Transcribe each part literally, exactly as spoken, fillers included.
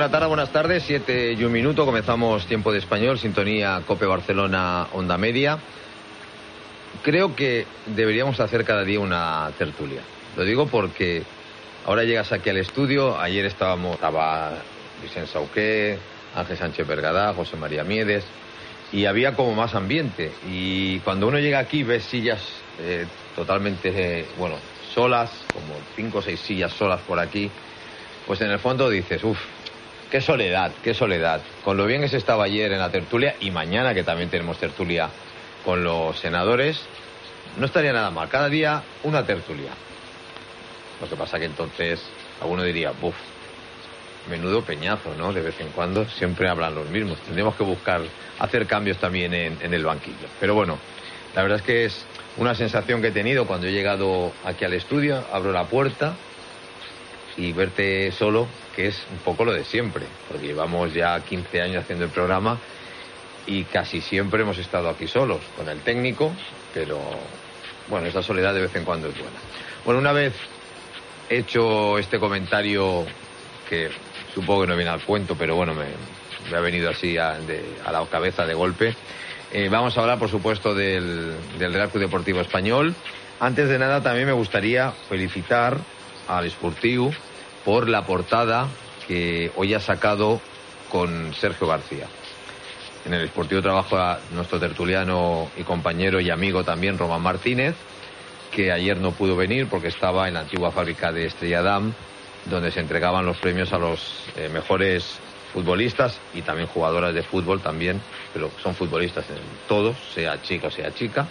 la tarde, buenas tardes, siete y un minuto, comenzamos Tiempo de Español, sintonía COPE Barcelona, Onda Media. Creo que deberíamos hacer cada día una tertulia. Lo digo porque ahora llegas aquí al estudio, ayer estábamos, estaba Vicente Sauqué, Ángel Sánchez Bergadá, José María Miedes, y había como más ambiente. Y cuando uno llega aquí ves sillas eh, totalmente, eh, bueno, solas, como cinco o seis sillas solas por aquí, pues en el fondo dices, uff, qué soledad, qué soledad. Con lo bien que se estaba ayer en la tertulia y mañana que también tenemos tertulia con los senadores, no estaría nada mal. Cada día una tertulia. Lo que pasa que entonces alguno diría, uff, menudo peñazo, ¿no? De vez en cuando siempre hablan los mismos. Tendríamos que buscar hacer cambios también en, en el banquillo. Pero bueno, la verdad es que es una sensación que he tenido cuando he llegado aquí al estudio, abro la puerta y verte solo, que es un poco lo de siempre, porque llevamos ya quince años haciendo el programa y casi siempre hemos estado aquí solos, con el técnico, pero bueno, esa soledad de vez en cuando es buena. Bueno, una vez hecho este comentario, que supongo que no viene al cuento, pero bueno, me, me ha venido así a, de, a la cabeza de golpe, eh, vamos a hablar, por supuesto, del, del Real Club Deportivo Español. Antes de nada, también me gustaría felicitar al Esportiu por la portada que hoy ha sacado con Sergio García. En el Esportiu trabaja nuestro tertuliano y compañero y amigo también, Román Martínez, que ayer no pudo venir porque estaba en la antigua fábrica de Estrella Damm, donde se entregaban los premios a los eh, mejores futbolistas y también jugadoras de fútbol también, pero son futbolistas en todos, sea chica o sea chica,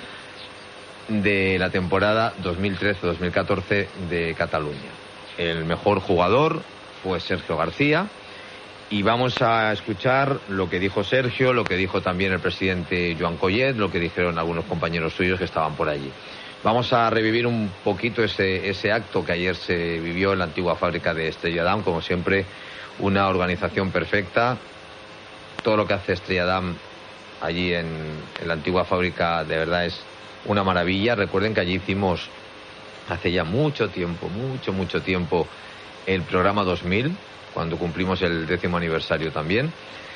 de la temporada dos mil trece dos mil catorce de Cataluña. El mejor jugador fue Sergio García y vamos a escuchar lo que dijo Sergio, lo que dijo también el presidente Joan Collet, lo que dijeron algunos compañeros suyos que estaban por allí. Vamos a revivir un poquito ese, ese acto que ayer se vivió en la antigua fábrica de Estrella Damm, como siempre, una organización perfecta. Todo lo que hace Estrella Damm allí en, en la antigua fábrica de verdad es una maravilla. Recuerden que allí hicimos hace ya mucho tiempo, mucho, mucho tiempo, el programa dos mil, cuando cumplimos el décimo aniversario también.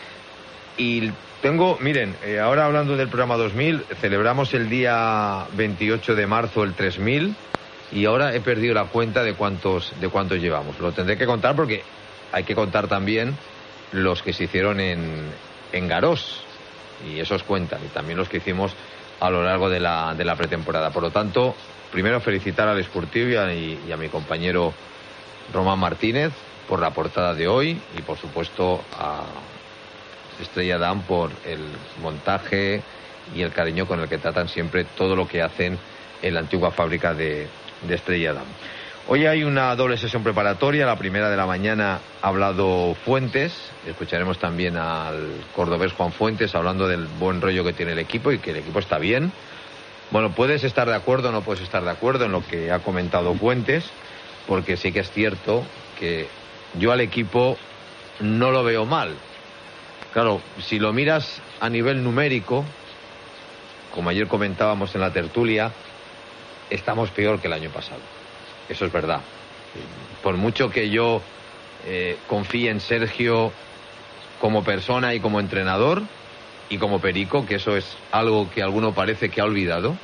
Y tengo, miren, eh, ahora hablando del programa dos mil, celebramos el día veintiocho de marzo el tres mil y ahora he perdido la cuenta de cuántos, de cuántos llevamos. Lo tendré que contar porque hay que contar también los que se hicieron en, en Garós, y esos cuentan, y también los que hicimos a lo largo de la, de la pretemporada. Por lo tanto, primero felicitar al Esportiu y a, y a mi compañero Román Martínez por la portada de hoy y por supuesto a Estrella Damm por el montaje y el cariño con el que tratan siempre todo lo que hacen en la antigua fábrica de, de Estrella Damm. Hoy hay una doble sesión preparatoria. La primera de la mañana ha hablado Fuentes. Escucharemos también al cordobés Juan Fuentes hablando del buen rollo que tiene el equipo y que el equipo está bien. Bueno, puedes estar de acuerdo o no puedes estar de acuerdo en lo que ha comentado Fuentes, porque sí que es cierto que yo al equipo no lo veo mal. Claro, si lo miras a nivel numérico, como ayer comentábamos en la tertulia, estamos peor que el año pasado. Eso es verdad. Por mucho que yo eh, confíe en Sergio como persona y como entrenador y como perico, que eso es algo que alguno parece que ha olvidado.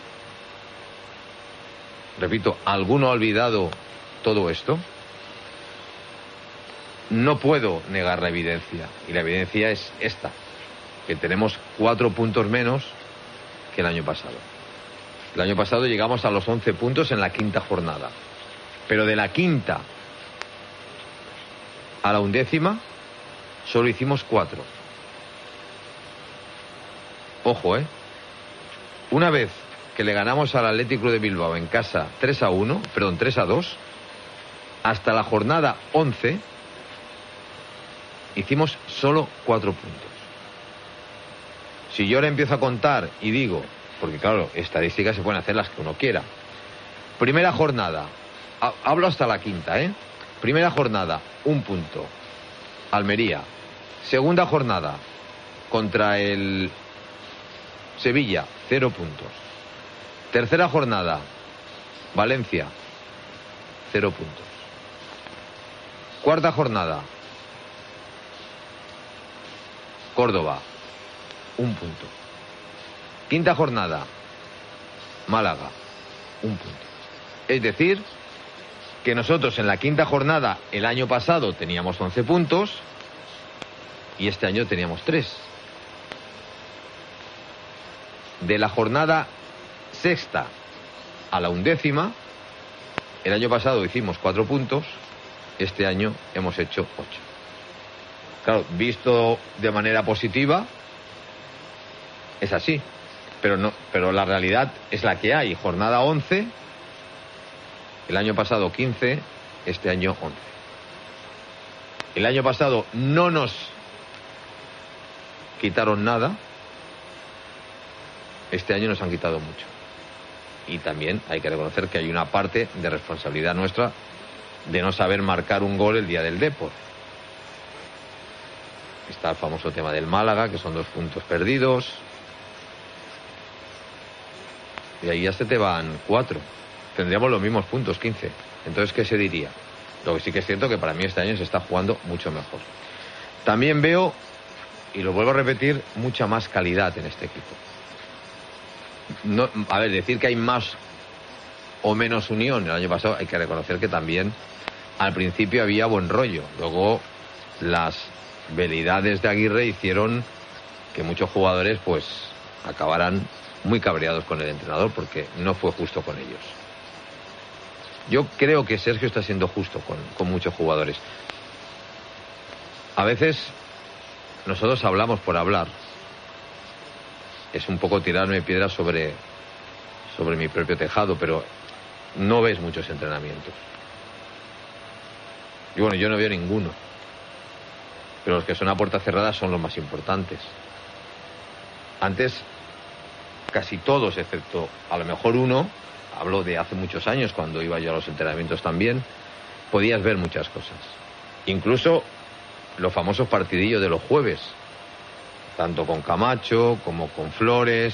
Repito, ¿alguno ha olvidado todo esto? No puedo negar la evidencia, y la evidencia es esta, que tenemos cuatro puntos menos que el año pasado. El año pasado llegamos a los once puntos en la quinta jornada, pero de la quinta a la undécima solo hicimos cuatro. Ojo, ¿eh? Una vez que le ganamos al Athletic Club de Bilbao en casa tres a uno, perdón, tres a dos, hasta la jornada once hicimos solo cuatro puntos. Si yo ahora empiezo a contar y digo, porque claro, estadísticas se pueden hacer las que uno quiera. Primera jornada, hablo hasta la quinta, ¿eh? Primera jornada, un punto, Almería. Segunda jornada, contra el Sevilla, cero puntos. Tercera jornada, Valencia, cero puntos. Cuarta jornada, Córdoba, un punto. Quinta jornada, Málaga, un punto. Es decir, que nosotros en la quinta jornada el año pasado teníamos once puntos y este año teníamos tres. De la jornada sexta a la undécima, el año pasado hicimos cuatro puntos, este año hemos hecho ocho. Claro, visto de manera positiva, es así, pero no, pero la realidad es la que hay. Jornada once, el año pasado quince, este año once. El año pasado no nos quitaron nada, este año nos han quitado mucho. Y también hay que reconocer que hay una parte de responsabilidad nuestra de no saber marcar un gol el día del Depor. Está el famoso tema del Málaga, que son dos puntos perdidos. Y ahí ya se te van cuatro. Tendríamos los mismos puntos, quince. Entonces, ¿qué se diría? Lo que sí que es cierto que para mí este año se está jugando mucho mejor. También veo, y lo vuelvo a repetir, mucha más calidad en este equipo. No, a ver, decir que hay más o menos unión el año pasado, hay que reconocer que también al principio había buen rollo. Luego las veleidades de Aguirre hicieron que muchos jugadores pues acabaran muy cabreados con el entrenador porque no fue justo con ellos. Yo creo que Sergio está siendo justo con, con muchos jugadores. A veces nosotros hablamos por hablar. Es un poco tirarme piedras sobre, sobre mi propio tejado, pero no ves muchos entrenamientos. Y bueno, yo no veo ninguno. Pero los que son a puerta cerrada son los más importantes. Antes, casi todos, excepto a lo mejor uno, hablo de hace muchos años, cuando iba yo a los entrenamientos también, podías ver muchas cosas. Incluso los famosos partidillos de los jueves, tanto con Camacho como con Flores,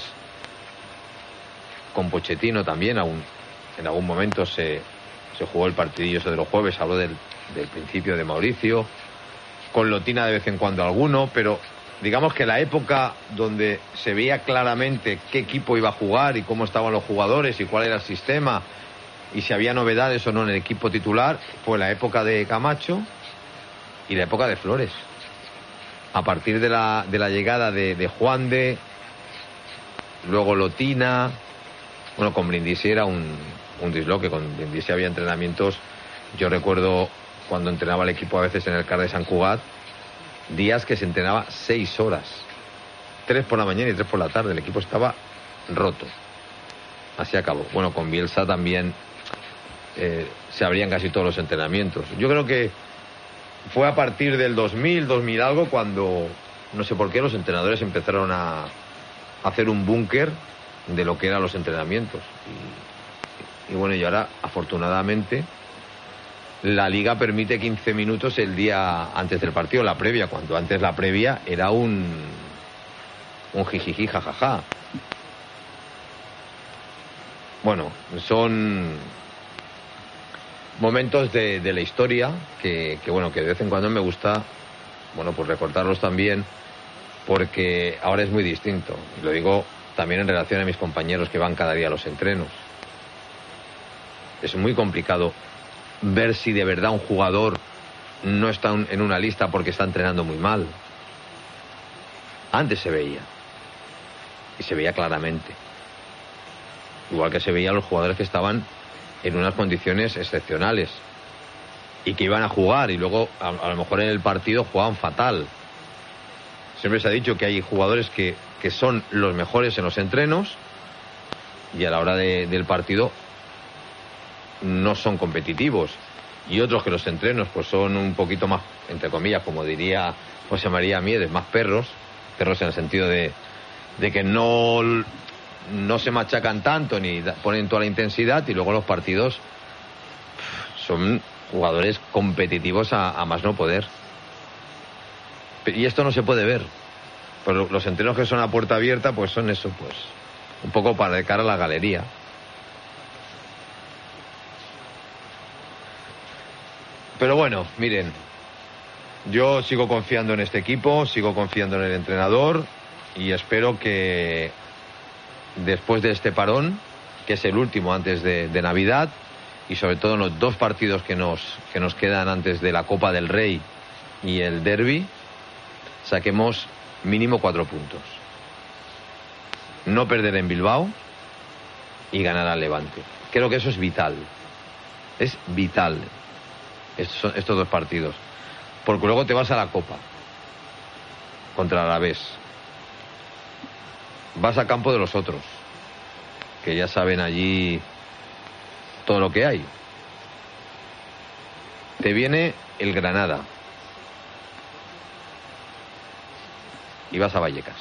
con Pochettino también, aún, en algún momento se, se jugó el partidillo ese de los jueves, hablo del, del principio de Mauricio, con Lotina de vez en cuando alguno, pero digamos que la época donde se veía claramente qué equipo iba a jugar y cómo estaban los jugadores y cuál era el sistema y si había novedades o no en el equipo titular, fue la época de Camacho y la época de Flores. A partir de la, de la llegada de, de Juan de, luego Lotina, bueno, con Brindisi era un, un disloque, con Brindisi había entrenamientos, yo recuerdo cuando entrenaba el equipo a veces en el C A R de Sant Cugat, días que se entrenaba seis horas, tres por la mañana y tres por la tarde, el equipo estaba roto, así acabó. Bueno, con Bielsa también eh, se abrían casi todos los entrenamientos. Yo creo que fue a partir del dos mil, dos mil algo, cuando, no sé por qué, los entrenadores empezaron a hacer un búnker de lo que eran los entrenamientos. Y, y bueno, y ahora, afortunadamente, la Liga permite quince minutos el día antes del partido, la previa, cuando antes la previa era un, un jijiji, jajaja. Bueno, son momentos de, de la historia que, que bueno, que de vez en cuando me gusta, bueno, pues recordarlos también, porque ahora es muy distinto. Lo digo también en relación a mis compañeros que van cada día a los entrenos. Es muy complicado ver si de verdad un jugador no está en una lista porque está entrenando muy mal. Antes se veía, y se veía claramente, igual que se veían los jugadores que estaban en unas condiciones excepcionales y que iban a jugar y luego a, a lo mejor en el partido jugaban fatal. Siempre se ha dicho que hay jugadores que, que son los mejores en los entrenos y a la hora de, del partido no son competitivos, y otros que los entrenos pues son un poquito más, entre comillas, como diría José María Mieres, más perros, perros en el sentido de, de que no, no se machacan tanto ni ponen toda la intensidad, y luego los partidos son jugadores competitivos a, a más no poder. Y esto no se puede ver. Pero los entrenos que son a puerta abierta pues son eso, pues un poco para de cara a la galería. Pero bueno, miren, Yo sigo confiando en este equipo, sigo confiando en el entrenador y espero que después de este parón, que es el último antes de, de Navidad, y sobre todo en los dos partidos que nos, que nos quedan antes de la Copa del Rey y el Derbi, saquemos mínimo cuatro puntos. No perder en Bilbao y ganar al Levante. Creo que eso es vital. Es vital estos, estos dos partidos. Porque luego te vas a la Copa contra el Alavés. Vas a campo de los otros, que ya saben allí todo lo que hay. Te viene el Granada y vas a Vallecas.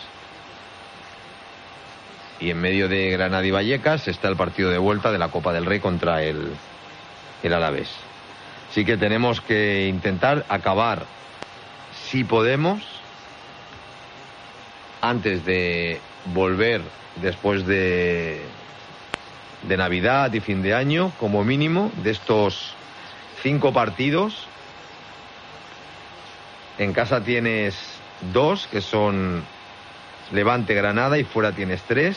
Y en medio de Granada y Vallecas está el partido de vuelta de la Copa del Rey contra el, el Alavés. Así que tenemos que intentar acabar, si podemos, antes de volver después de, de Navidad y fin de año, como mínimo, de estos cinco partidos. En casa tienes dos, que son Levante, Granada, y fuera tienes tres.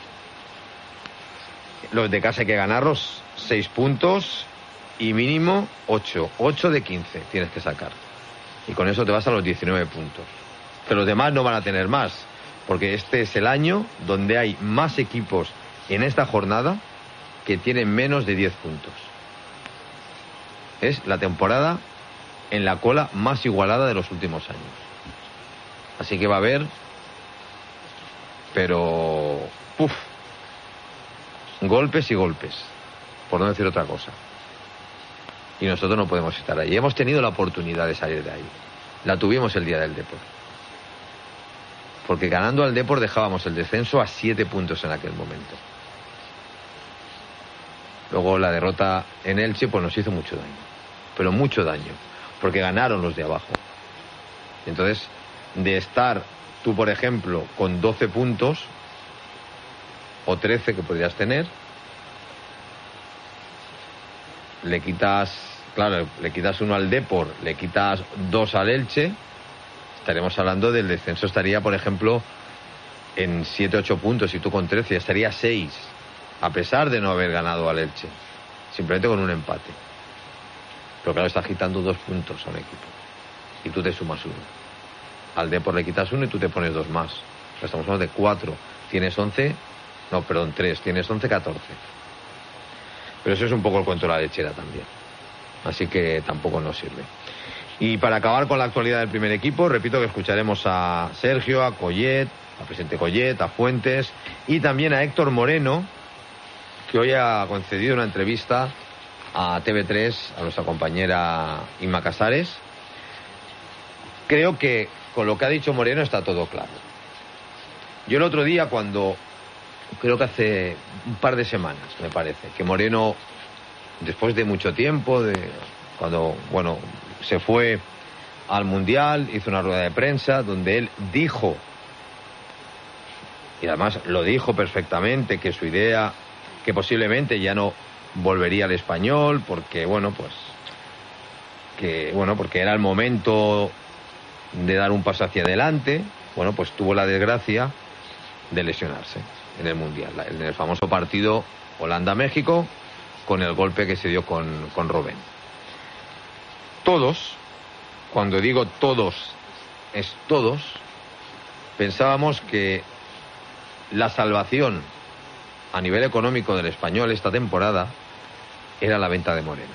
Los de casa hay que ganarlos, seis puntos y mínimo ocho. ocho de quince tienes que sacar. Y con eso te vas a los diecinueve puntos. Que los demás no van a tener más, porque este es el año donde hay más equipos en esta jornada que tienen menos de diez puntos. Es la temporada en la cola más igualada de los últimos años. Así que va a haber, pero uf, golpes y golpes, por no decir otra cosa. Y nosotros no podemos estar ahí. Hemos tenido la oportunidad de salir de ahí. La tuvimos el día del Depor. Porque ganando al Depor dejábamos el descenso a siete puntos en aquel momento. Luego la derrota en Elche pues nos hizo mucho daño. Pero mucho daño. Porque ganaron los de abajo. Entonces, de estar tú, por ejemplo, con doce puntos, o trece que podrías tener, le quitas, claro, le quitas uno al Depor, le quitas dos al Elche, estaremos hablando del descenso, estaría, por ejemplo, en siete ocho puntos, y tú con trece estaría seis, a pesar de no haber ganado al Elche, simplemente con un empate. Pero claro, estás quitando dos puntos a un equipo y tú te sumas uno. Al Depor le quitas uno y tú te pones dos más. Estamos hablando de cuatro. Tienes once, no, perdón, tres. Tienes once, catorce. Pero eso es un poco el cuento de la lechera también. Así que tampoco nos sirve. Y para acabar con la actualidad del primer equipo, repito que escucharemos a Sergio, a Collet, al presidente Collet, a Fuentes y también a Héctor Moreno, que hoy ha concedido una entrevista a T V tres, a nuestra compañera Inma Casares. Creo que con lo que ha dicho Moreno está todo claro. Yo el otro día, cuando, creo que hace un par de semanas, me parece, que Moreno, después de mucho tiempo, de cuando, bueno, se fue al Mundial, hizo una rueda de prensa donde él dijo, y además lo dijo perfectamente, que su idea, que posiblemente ya no volvería al Español, porque, bueno, pues, que, bueno, porque era el momento de dar un paso hacia adelante. Bueno, pues tuvo la desgracia de lesionarse en el Mundial, en el famoso partido Holanda-México, con el golpe que se dio con, con Robben. Todos, cuando digo todos, es todos, pensábamos que la salvación a nivel económico del Español esta temporada era la venta de Moreno.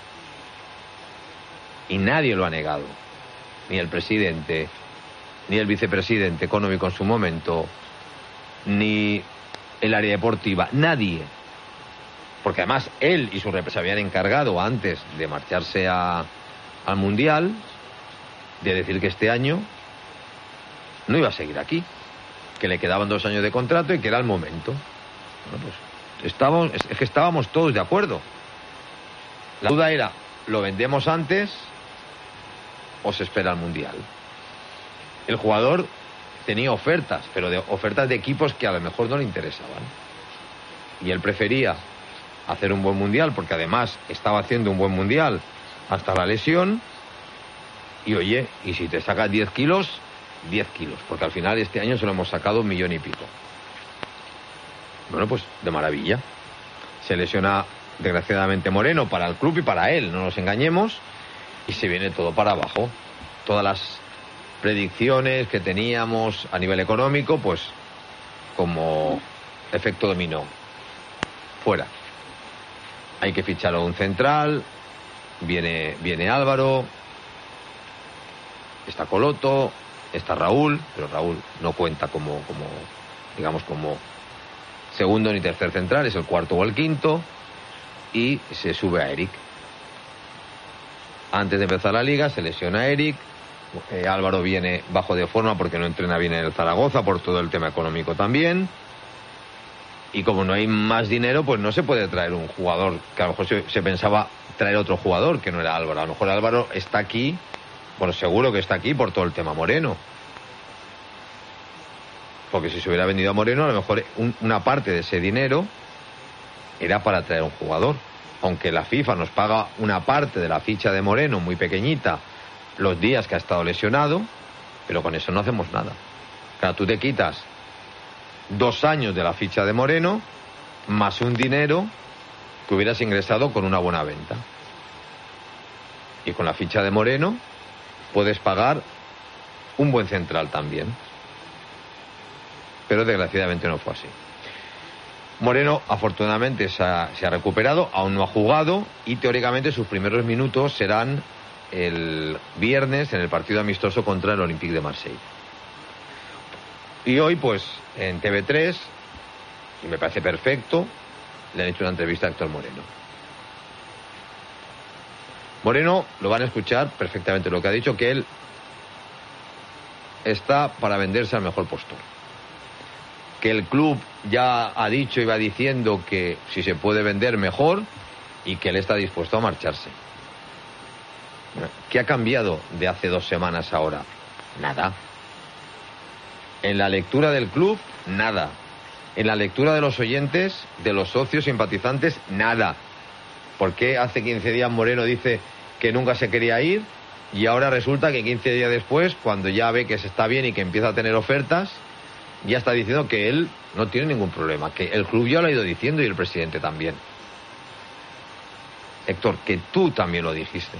Y nadie lo ha negado. Ni el presidente, ni el vicepresidente económico en su momento, ni el área deportiva, nadie. Porque además él y su representante se habían encargado antes de marcharse a, al Mundial de decir que este año no iba a seguir aquí, que le quedaban dos años de contrato y que era el momento. Bueno, pues estábamos, es que estábamos todos de acuerdo. La duda era, ¿lo vendemos antes o se espera el Mundial? El jugador tenía ofertas, pero de ofertas de equipos que a lo mejor no le interesaban. Y él prefería hacer un buen Mundial, porque además estaba haciendo un buen Mundial hasta la lesión, Y oye, y si te sacas diez kilos, diez kilos, porque al final este año se lo hemos sacado un millón y pico. Bueno, pues de maravilla. Se lesiona desgraciadamente Moreno para el club y para él, no nos engañemos, y se viene todo para abajo. Todas las predicciones que teníamos a nivel económico, pues como efecto dominó, fuera. Hay que fichar a un central, viene, viene Álvaro, está Coloto, está Raúl, pero Raúl no cuenta como, como, digamos, como segundo ni tercer central, es el cuarto o el quinto, y se sube a Eric. Antes de empezar la liga se lesiona a Eric, eh, Álvaro viene bajo de forma porque no entrena bien en el Zaragoza por todo el tema económico también, y como no hay más dinero, pues no se puede traer un jugador, que a lo mejor se, se pensaba traer otro jugador que no era Álvaro. A lo mejor Álvaro está aquí, bueno, seguro que está aquí por todo el tema Moreno, porque si se hubiera vendido a Moreno, a lo mejor un, una parte de ese dinero era para traer un jugador. Aunque la FIFA nos paga una parte de la ficha de Moreno, muy pequeñita, los días que ha estado lesionado, pero con eso no hacemos nada. Claro, tú te quitas dos años de la ficha de Moreno, más un dinero que hubieras ingresado con una buena venta. Y con la ficha de Moreno puedes pagar un buen central también. Pero desgraciadamente no fue así. Moreno afortunadamente se ha, se ha recuperado, aún no ha jugado, y teóricamente sus primeros minutos serán el viernes en el partido amistoso contra el Olympique de Marsella. Y hoy pues en T V tres, y me parece perfecto, le han hecho una entrevista a Héctor Moreno. Moreno, lo van a escuchar perfectamente lo que ha dicho, que él está para venderse al mejor postor. Que el club ya ha dicho y va diciendo que si se puede vender mejor, y que él está dispuesto a marcharse. ¿Qué ha cambiado de hace dos semanas ahora? Nada. En la lectura del club, nada. En la lectura de los oyentes, de los socios simpatizantes, nada. ¿Por qué hace quince días Moreno dice que nunca se quería ir y ahora resulta que quince días después, cuando ya ve que se está bien y que empieza a tener ofertas, ya está diciendo que él no tiene ningún problema, que el club ya lo ha ido diciendo y el presidente también? Héctor, que tú también lo dijiste.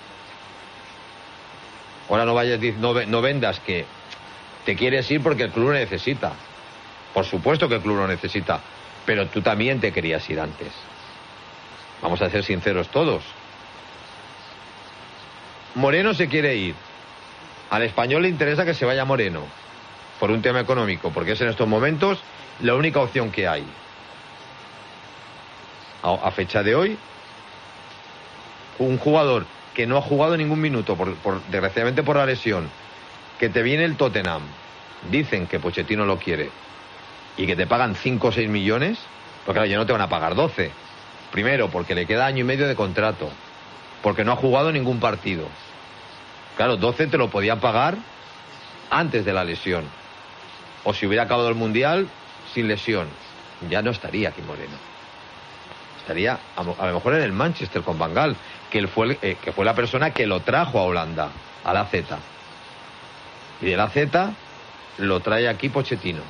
Ahora no vayas, no, no vendas que te quieres ir porque el club lo necesita. Por supuesto que el club lo necesita, pero tú también te querías ir antes. Vamos a ser sinceros todos. Moreno se quiere ir. Al Español le interesa que se vaya Moreno por un tema económico, porque es en estos momentos la única opción que hay. A, a fecha de hoy, un jugador que no ha jugado ningún minuto, por, por, desgraciadamente por la lesión, que te viene el Tottenham, dicen que Pochettino lo quiere, y que te pagan cinco o seis millones, pues claro, ya no te van a pagar doce. Primero, porque le queda año y medio de contrato, porque no ha jugado ningún partido. Claro, doce te lo podían pagar antes de la lesión. O si hubiera acabado el Mundial sin lesión, ya no estaría aquí Moreno. Estaría a, a lo mejor en el Manchester con Van Gaal, que, él fue, eh, que fue la persona que lo trajo a Holanda, a la Z. Y de la Z lo trae aquí Pochettino,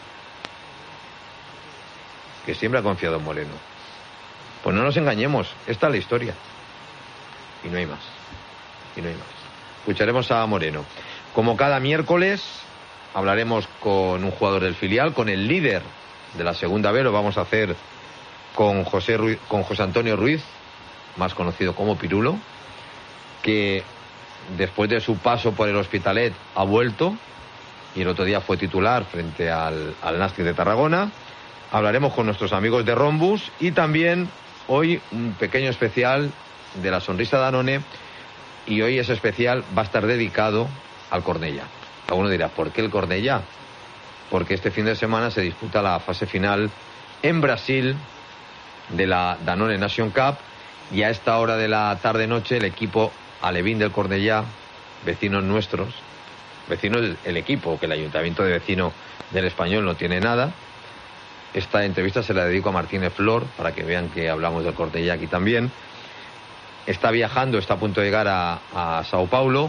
que siempre ha confiado en Moreno. Pues no nos engañemos, esta es la historia. Y no hay más. Y no hay más. Escucharemos a Moreno. Como cada miércoles, hablaremos con un jugador del filial, con el líder de la segunda B, lo vamos a hacer con José Ruiz, con José Antonio Ruiz, más conocido como Pirulo, que después de su paso por el Hospitalet ha vuelto y el otro día fue titular frente al, al Nàstic de Tarragona. Hablaremos con nuestros amigos de Rombus y también hoy un pequeño especial de la sonrisa Danone, y hoy ese especial va a estar dedicado al Cornellà. Alguno dirá, ¿por qué el Cornellà? Porque este fin de semana se disputa la fase final en Brasil de la Danone Nation Cup, y a esta hora de la tarde-noche el equipo alevín del Cornellà, vecinos nuestros, vecinos del el equipo, que el ayuntamiento de vecino del Español no tiene nada. Esta entrevista se la dedico a Martínez Flor, para que vean que hablamos del Cornellà aquí también. Está viajando, está a punto de llegar a, a Sao Paulo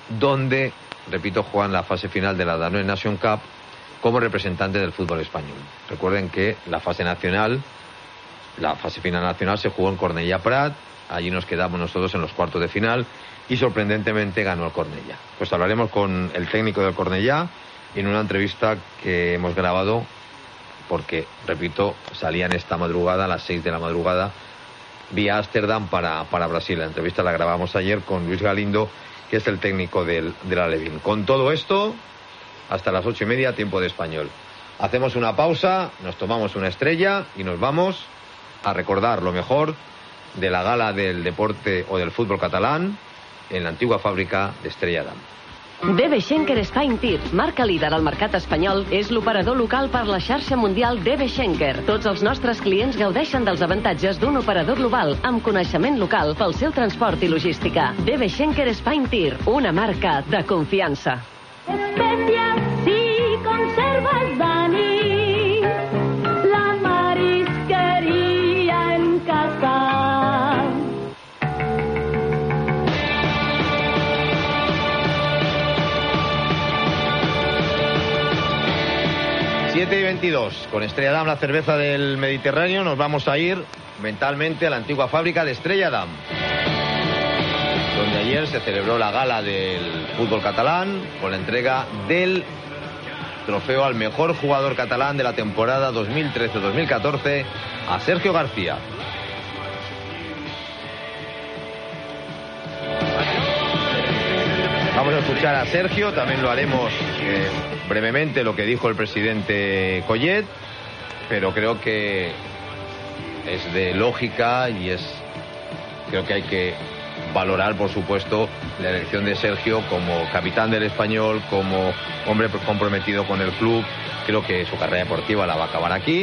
donde, repito, juegan la fase final de la Danone Nation Cup como representante del fútbol español. Recuerden que la fase nacional, la fase final nacional se jugó en Cornellà Prat, allí nos quedamos nosotros en los cuartos de final y sorprendentemente ganó el Cornellà. Pues hablaremos con el técnico del Cornellà en una entrevista que hemos grabado porque, repito, salían esta madrugada a las seis de la madrugada vía Ámsterdam para, para Brasil. La entrevista la grabamos ayer con Luis Galindo, que es el técnico del, del Alevín. Con todo esto, hasta las ocho y media, tiempo de español. Hacemos una pausa, nos tomamos una estrella y nos vamos a recordar lo mejor de la gala del deporte o del fútbol catalán en la antigua fàbrica d'Estrella Damm. D B Schenker Spain Tir, marca líder al mercat espanyol, és l'operador local per la xarxa mundial D B Schenker. Tots els nostres clients gaudeixen dels avantatges d'un operador global amb coneixement local pel seu transport i logística. D B Schenker Spain Tir, una marca de confiança. Especias si conservas Dani, la marisquería en casa. siete y veintidós, con Estrella Damm, la cerveza del Mediterráneo, nos vamos a ir mentalmente a la antigua fábrica de Estrella Damm, donde ayer se celebró la gala del fútbol catalán con la entrega del trofeo al mejor jugador catalán de la temporada dos mil trece dos mil catorce a Sergio García. Vamos a escuchar a Sergio, también lo haremos eh, brevemente lo que dijo el presidente Collet, pero creo que es de lógica y es creo que hay que valorar, por supuesto, la elección de Sergio como capitán del Español, como hombre comprometido con el club. Creo que su carrera deportiva la va a acabar aquí.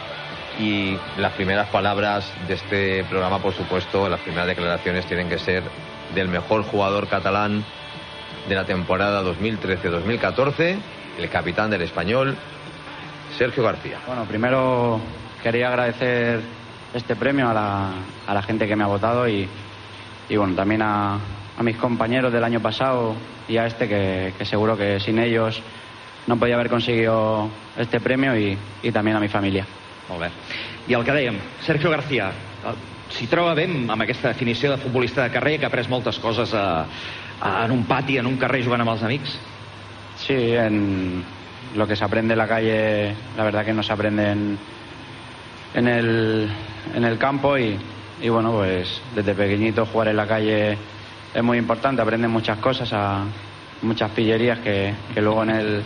Y las primeras palabras de este programa, por supuesto, las primeras declaraciones tienen que ser del mejor jugador catalán de la temporada dos mil trece dos mil catorce, el capitán del Español, Sergio García. Bueno, primero quería agradecer este premio a la, a la gente que me ha votado y, y bueno, también a, a mis compañeros del año pasado y a este que, que seguro que sin ellos no podía haber conseguido este premio y, y también a mi familia. Molt bé. I el que dèiem, Sergio García, s'hi troba bé amb aquesta definició de futbolista de carrer que ha après moltes coses a, a, en un pati, en un carrer jugant amb els amics? Sí, en lo que se aprende en la calle, la verdad que no se aprende en, en, el, en el campo y, y bueno, pues desde pequeñito jugar en la calle es muy importante, aprendes muchas cosas, a, muchas pillerías que, que luego en, el,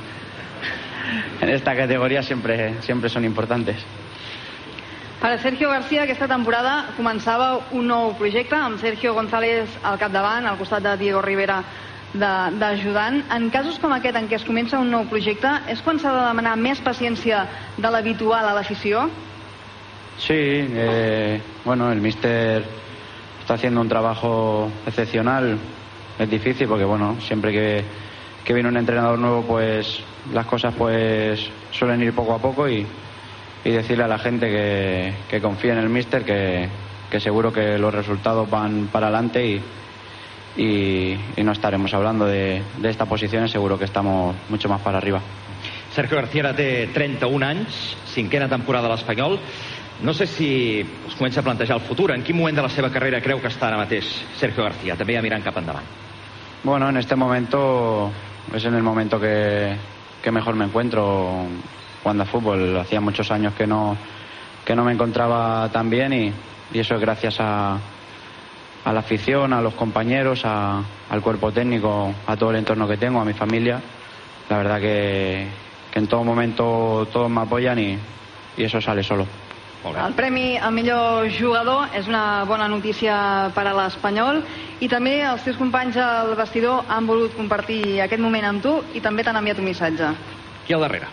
en esta categoría siempre, siempre son importantes. Per a Sergio García, aquesta temporada començava un nou projecte amb Sergio González al capdavant, al costat de Diego Rivera d'ajudant. En casos com aquest en què es comença un nou projecte, és quan s'ha de demanar més paciència de l'habitual a l'afició? Sí, eh, bueno, el míster está haciendo un trabajo excepcional. Es difícil porque, bueno, siempre que, que viene un entrenador nuevo, pues las cosas pues suelen ir poco a poco y y decirle a la gente que, que confíe en el míster, que, que seguro que los resultados van para adelante y, y, y no estaremos hablando de, de esta posición, seguro que estamos mucho más para arriba. Sergio García ara té trenta-un anys, cinquena temporada a l'Espanyol. No sé si es comença a plantejar el futur. En quin moment de la seva carrera creu que està ara mateix Sergio García, també ja mirant cap endavant? Bueno, en este momento es en el momento que, que mejor me encuentro jugando a fútbol. Hacía muchos años que no, que no me encontraba tan bien y, y eso es gracias a, a la afición, a los compañeros, a, al cuerpo técnico, a todo el entorno que tengo, a mi familia. La verdad que, que en todo momento todos me apoyan y, y eso sale solo. El premi al millor jugador és una bona notícia per a l'Espanyol i també els teus companys al vestidor han volut compartir aquest moment amb tu i també t'han enviat un missatge. Qui al darrere?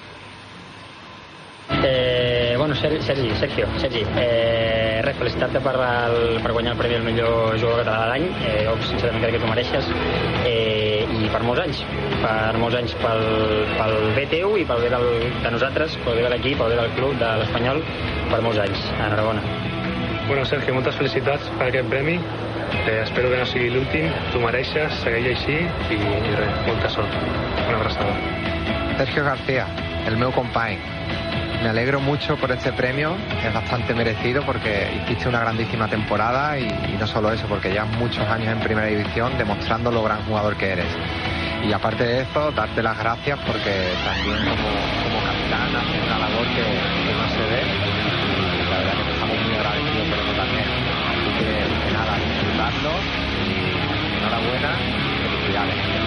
Eh, bueno, Sergi, Sergio, Sergi, eh, res, felicitar-te per, el, per guanyar el premi al millor jugador català de l'any. Eh, jo sincerament crec que t'ho mereixes eh, i per molts anys, per molts anys pel, pel bé teu i pel bé del, de nosaltres, pel bé de l'equip, pel bé del club, de l'Espanyol, per molts anys. Enhorabona. Bueno, Sergio, moltes felicitats per aquest premi. Eh, espero que no sigui l'últim, tu mereixes, segueix així i, i res, molta sort. Una abraçada. Sergio García, el meu company. Me alegro mucho por este premio, es bastante merecido porque hiciste una grandísima temporada y, y no solo eso, porque llevas muchos años en primera división demostrando lo gran jugador que eres. Y aparte de eso, darte las gracias porque también como, como capitán haces una labor que, que no se ve y la verdad que estamos muy agradecidos por eso también. Así que, que nada, disfrutarlo y enhorabuena y felicidades.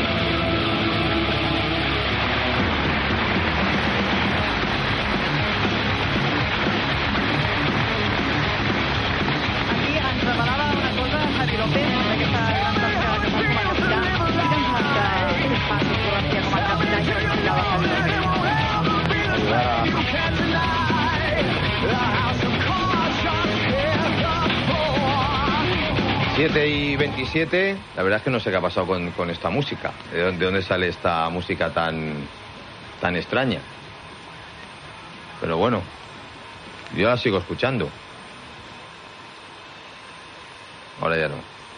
siete y veintisiete, la verdad es que no sé qué ha pasado con, con esta música. ¿De dónde, de dónde sale esta música tan, tan extraña? Pero bueno, yo la sigo escuchando. Ahora ya no.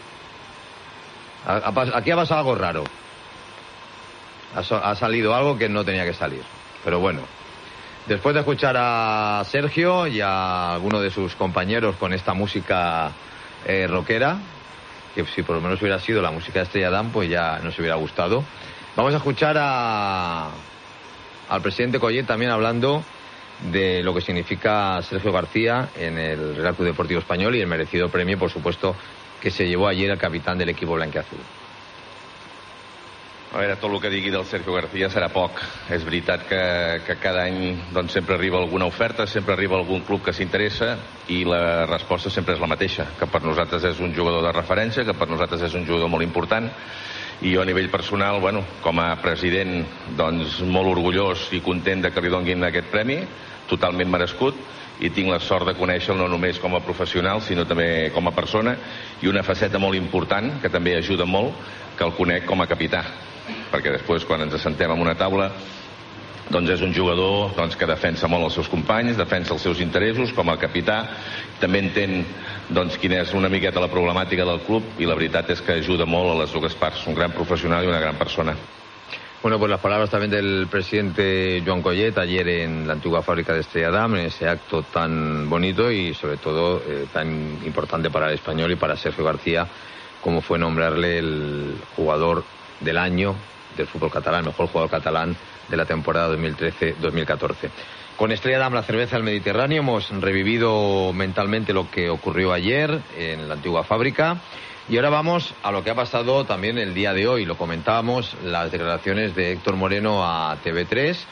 Ha, ha, aquí ha pasado algo raro. Ha, ha salido algo que no tenía que salir. Pero bueno, después de escuchar a Sergio y a alguno de sus compañeros con esta música eh, rockera, que si por lo menos hubiera sido la música de Estrella Damm, pues ya nos hubiera gustado. Vamos a escuchar a, al presidente Collet también hablando de lo que significa Sergio García en el Real Club Deportivo Español y el merecido premio, por supuesto, que se llevó ayer el capitán del equipo blanquiazul. A veure, tot el que digui del Sergio García serà poc. És veritat que, que cada any doncs, sempre arriba alguna oferta, sempre arriba algun club que s'interessa i la resposta sempre és la mateixa, que per nosaltres és un jugador de referència, que per nosaltres és un jugador molt important i jo a nivell personal, bueno, com a president, doncs molt orgullós i content de que li donguin aquest premi, totalment merescut, i tinc la sort de conèixer-lo no només com a professional, sinó també com a persona, i una faceta molt important, que també ajuda molt, que el conec com a capità, perquè després quan ens assentem en una taula doncs és un jugador doncs, que defensa molt els seus companys, defensa els seus interessos com a capità, també entén doncs, quina és una miqueta la problemàtica del club i la veritat és que ajuda molt a les dues parts, un gran professional y una gran persona. Bueno, pues las palabras también del presidente Joan Collet ayer en la antigua fábrica de Estrella Damm, en ese acto tan bonito y sobre todo eh, tan importante para el Español y para Sergio García, como fue nombrarle el jugador del año del fútbol catalán, el mejor jugador catalán de la temporada dos mil trece dos mil catorce. Con Estrella Damm, la cerveza del Mediterráneo, hemos revivido mentalmente lo que ocurrió ayer en la antigua fábrica. Y ahora vamos a lo que ha pasado también el día de hoy. Lo comentábamos, las declaraciones de Héctor Moreno a T V tres,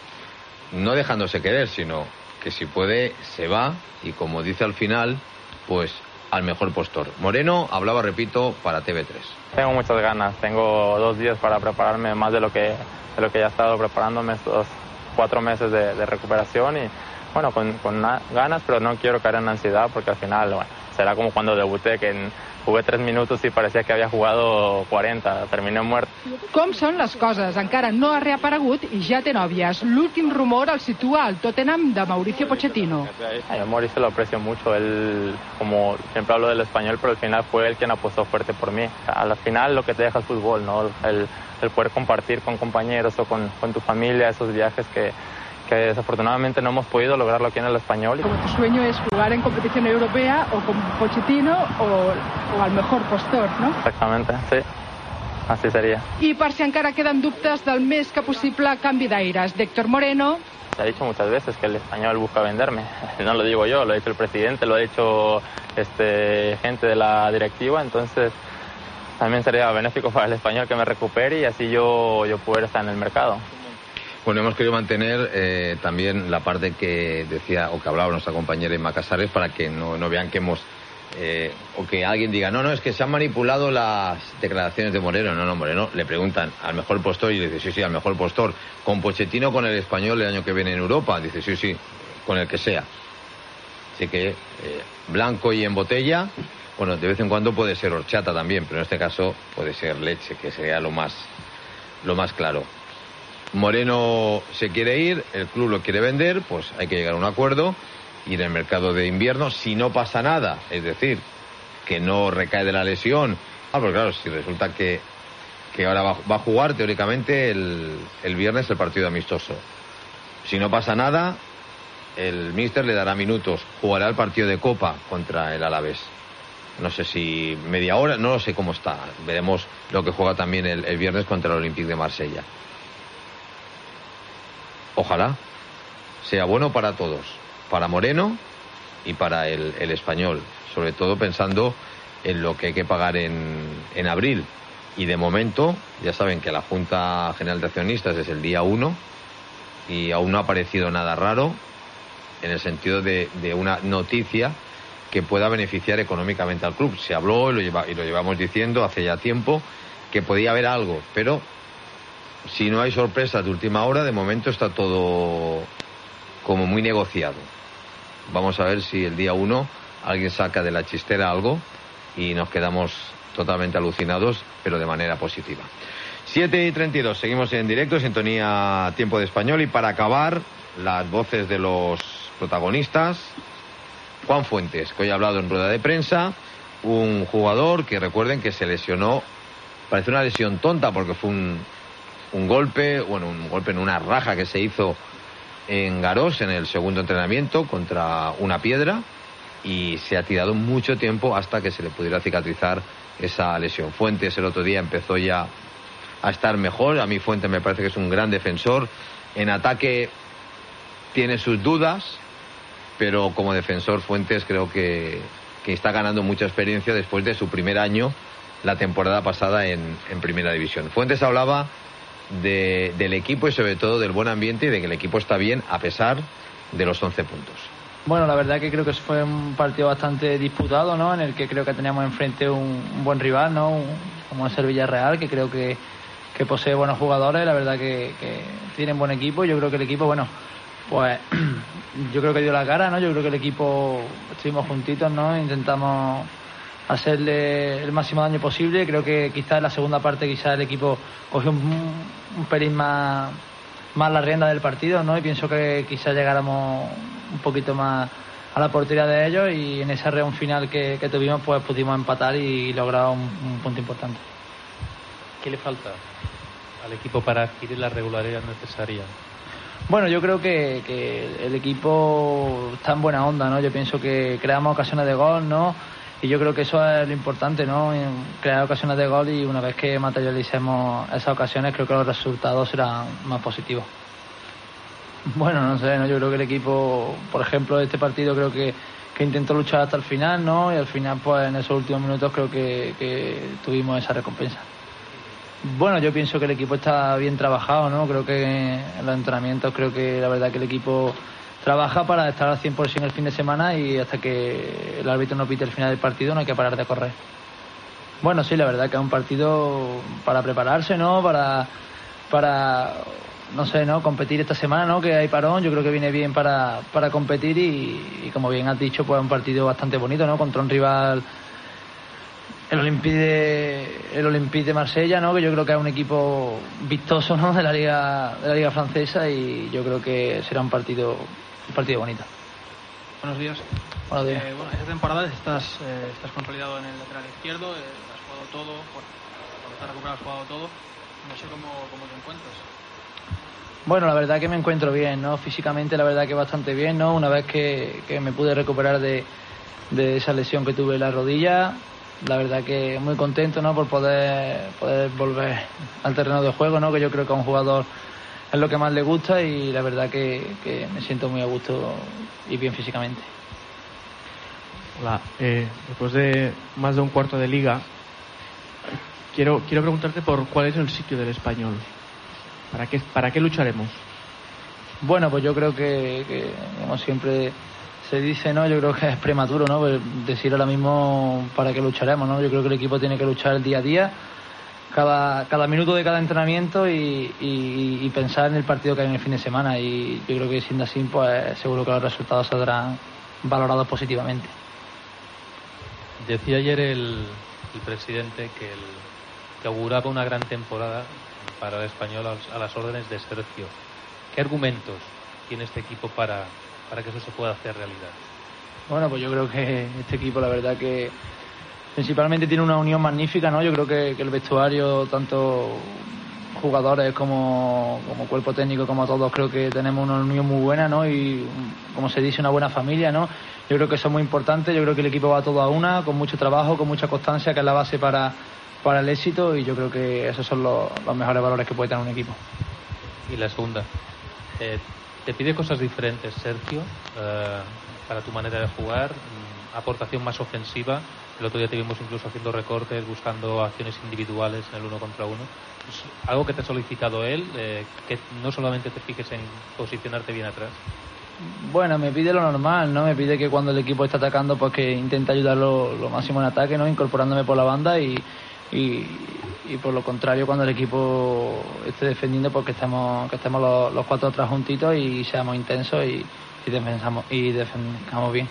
no dejándose querer, sino que si puede se va y, como dice al final, pues al mejor postor. Moreno hablaba, repito, para T V tres. Tengo muchas ganas, tengo dos días para prepararme más de lo que, de lo que ya he estado preparándome estos cuatro meses de, de recuperación y bueno, con, con ganas, pero no quiero caer en ansiedad porque al final, bueno, será como cuando debuté, que en, jugué tres minutos y parecía que había jugado quaranta, terminé muerto. Com són les coses? Encara no ha reaparegut i ja té nòvies. L'últim rumor el situa al Tottenham de Mauricio Pochettino. A Mauricio lo aprecio mucho, él, como siempre hablo del español, pero al final fue él quien apostó fuerte por mí. Al final lo que te deja el fútbol, ¿no? El, el poder compartir con compañeros o con, con tu familia esos viajes que que desafortunadamente no hemos podido lograrlo aquí en el Español. Como tu sueño es jugar en competición europea o con Pochettino o, o al mejor postor, ¿no? Exactamente, sí. Así sería. I per si encara queden dubtes del més que possible canvi d'aires d'Héctor Moreno. Se ha dicho muchas veces que el Español busca venderme. No lo digo yo, lo ha dicho el presidente, lo ha dicho este, gente de la directiva, entonces también sería benéfico para el Español que me recupere y así yo, yo poder estar en el mercado. Bueno, hemos querido mantener eh, también la parte que decía o que hablaba nuestra compañera Inma Casares para que no, no vean que hemos eh, o que alguien diga no, no, es que se han manipulado las declaraciones de Moreno. No, no, Moreno le preguntan al mejor postor y le dice sí, sí, al mejor postor. Con Pochettino, con el Español el año que viene en Europa. Dice sí, sí, con el que sea. Así que eh, blanco y en botella. Bueno, de vez en cuando puede ser horchata también, pero en este caso puede ser leche, que sería lo más, lo más claro. Moreno se quiere ir, el club lo quiere vender, pues hay que llegar a un acuerdo y en el mercado de invierno, si no pasa nada, es decir, que no recae de la lesión. Ah, porque claro, si resulta que, que ahora va, va a jugar teóricamente el, el viernes el partido amistoso. Si no pasa nada, el míster le dará minutos, jugará el partido de Copa contra el Alavés. No sé si media hora, no lo sé cómo está. Veremos lo que juega también el, el viernes contra el Olympique de Marsella. Ojalá sea bueno para todos, para Moreno y para el, el Español, sobre todo pensando en lo que hay que pagar en, en abril. Y de momento, ya saben que la Junta General de Accionistas es el día uno y aún no ha aparecido nada raro en el sentido de, de una noticia que pueda beneficiar económicamente al club. Se habló y lo, lleva, y lo llevamos diciendo hace ya tiempo que podía haber algo, pero si no hay sorpresas de última hora, de momento está todo como muy negociado. Vamos a ver si el día uno alguien saca de la chistera algo y nos quedamos totalmente alucinados, pero de manera positiva. siete y treinta y dos, seguimos en directo, sintonía Tiempo de Español, y para acabar, las voces de los protagonistas. Juan Fuentes, que hoy ha hablado en rueda de prensa, un jugador que recuerden que se lesionó, parece una lesión tonta porque fue un, un golpe, bueno, un golpe en una raja que se hizo en Garós en el segundo entrenamiento contra una piedra, y se ha tirado mucho tiempo hasta que se le pudiera cicatrizar esa lesión. Fuentes el otro día empezó ya a estar mejor. A mí Fuentes me parece que es un gran defensor. En ataque tiene sus dudas, pero como defensor Fuentes creo que, que está ganando mucha experiencia después de su primer año la temporada pasada en, en Primera División. Fuentes hablaba de, del equipo y sobre todo del buen ambiente y de que el equipo está bien a pesar de los once puntos. Bueno, la verdad que creo que fue un partido bastante disputado, ¿no? En el que creo que teníamos enfrente un, un buen rival, ¿no? Un, como es el Villarreal, que creo que, que posee buenos jugadores, la verdad que, que tienen buen equipo. Yo creo que el equipo, bueno, pues yo creo que dio la cara, ¿no? Yo creo que el equipo estuvimos juntitos, ¿no? Intentamos hacerle el máximo daño posible. Creo que quizás en la segunda parte quizás el equipo cogió un, un pelín más, más la rienda del partido, ¿no? Y pienso que quizás llegáramos un poquito más a la portería de ellos, y en esa reunión final que, que tuvimos pues pudimos empatar y lograr un, un punto importante. ¿Qué le falta al equipo para adquirir la regularidad necesaria? Bueno, yo creo que, que el equipo está en buena onda, ¿no? Yo pienso que creamos ocasiones de gol, ¿no? Y yo creo que eso es lo importante, ¿no? Crear ocasiones de gol, y una vez que materialicemos esas ocasiones creo que los resultados serán más positivos. Bueno, no sé, ¿no? Yo creo que el equipo, por ejemplo, este partido creo que, que intentó luchar hasta el final, ¿no? Y al final, pues en esos últimos minutos creo que, que tuvimos esa recompensa. Bueno, yo pienso que el equipo está bien trabajado, ¿no? Creo que en los entrenamientos, creo que la verdad que el equipo trabaja para estar al cien por ciento el fin de semana, y hasta que el árbitro no pite el final del partido no hay que parar de correr. Bueno, sí, la verdad que es un partido para prepararse, ¿no? Para, para no sé, ¿no? Competir esta semana, ¿no? Que hay parón, yo creo que viene bien para, para competir, y, y como bien has dicho, pues es un partido bastante bonito, ¿no? Contra un rival, el Olympique de, el Olympique de Marsella, ¿no? Que yo creo que es un equipo vistoso, ¿no? De la liga, de la liga francesa, y yo creo que será un partido, un partido bonito. Buenos días. Buenos días. Eh, bueno, esta temporada estás, eh, estás consolidado en el lateral izquierdo, eh, has jugado todo, bueno, cuando te has recuperado has jugado todo. No sé cómo, cómo te encuentras. Bueno, la verdad que me encuentro bien, ¿no? Físicamente la verdad que bastante bien, ¿no? Una vez que, que me pude recuperar de, de esa lesión que tuve en la rodilla, la verdad que muy contento, ¿no? Por poder, poder volver al terreno de juego, ¿no? Que yo creo que a un jugador es lo que más le gusta, y la verdad que, que me siento muy a gusto y bien físicamente. Hola, eh, después de más de un cuarto de liga, quiero, quiero preguntarte por cuál es el sitio del Español. ¿Para qué, para qué lucharemos? Bueno, pues yo creo que, que como siempre se dice, ¿no? Yo creo que es prematuro, ¿no? Pues decir ahora mismo para qué lucharemos, ¿no? Yo creo que el equipo tiene que luchar el día a día, cada, cada minuto de cada entrenamiento, y, y, y pensar en el partido que hay en el fin de semana, y yo creo que siendo así, pues seguro que los resultados saldrán valorados positivamente. Decía ayer el, el presidente que, el, que auguraba una gran temporada para el Español a las órdenes de Sergio. ¿Qué argumentos tiene este equipo para, para que eso se pueda hacer realidad? Bueno, pues yo creo que este equipo, la verdad que principalmente tiene una unión magnífica, ¿no? Yo creo que, que el vestuario, tanto jugadores como, como cuerpo técnico, como todos, creo que tenemos una unión muy buena, ¿no? Y, como se dice, una buena familia, ¿no? Yo creo que eso es muy importante. Yo creo que el equipo va todo a una, con mucho trabajo, con mucha constancia, que es la base para, para el éxito, y yo creo que esos son los, los mejores valores que puede tener un equipo. Y la segunda, eh, te pide cosas diferentes, Sergio, eh, para tu manera de jugar, aportación más ofensiva. El otro día te vimos incluso haciendo recortes, buscando acciones individuales en el uno contra uno. ¿Es algo que te ha solicitado él, eh, que no solamente te fijes en posicionarte bien atrás? Bueno, me pide lo normal, ¿no? Me pide que cuando el equipo está atacando, pues que intente ayudarlo lo máximo en ataque, ¿no? Incorporándome por la banda, y, y, y por lo contrario, cuando el equipo esté defendiendo, pues que estemos, que estemos los, los cuatro atrás juntitos y seamos intensos y, y defendamos y defendamos bien.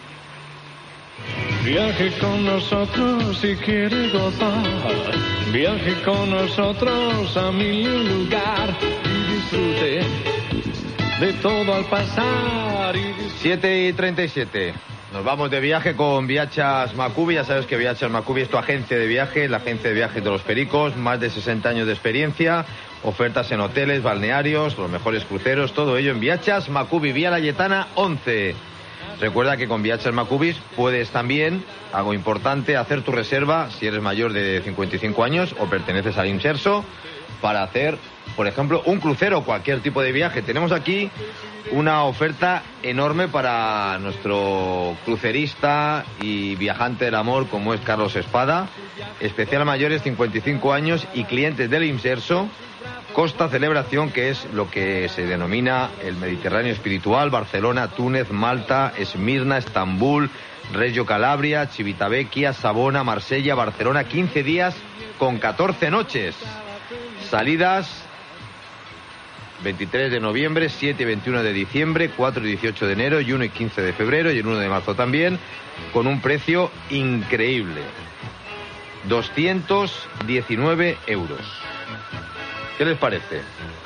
Viaje con nosotros si quiere gozar. Viaje con nosotros a mi lugar y disfrute de todo al pasar. siete y treinta y siete. Nos vamos de viaje con Viachas Macubi. Ya sabes que Viachas Macubi es tu agencia de viaje, la agencia de viajes de los Pericos. Más de sesenta años de experiencia. Ofertas en hoteles, balnearios, los mejores cruceros. Todo ello en Viachas Macubi, Vía Layetana once. Recuerda que con Viachas Macubis puedes también, algo importante, hacer tu reserva si eres mayor de cincuenta y cinco años o perteneces al IMSERSO, para hacer, por ejemplo, un crucero o cualquier tipo de viaje. Tenemos aquí una oferta enorme para nuestro crucerista y viajante del amor como es Carlos Espada, especial mayores cincuenta y cinco años y clientes del IMSERSO. Costa Celebración, que es lo que se denomina el Mediterráneo espiritual: Barcelona, Túnez, Malta, Esmirna, Estambul, Reggio Calabria, Civitavecchia, Savona, Marsella, Barcelona. quince días con catorce noches. Salidas veintitrés de noviembre, siete y veintiuno de diciembre, cuatro y dieciocho de enero y uno y quince de febrero y el uno de marzo también, con un precio increíble: doscientos diecinueve euros. ¿Qué les parece?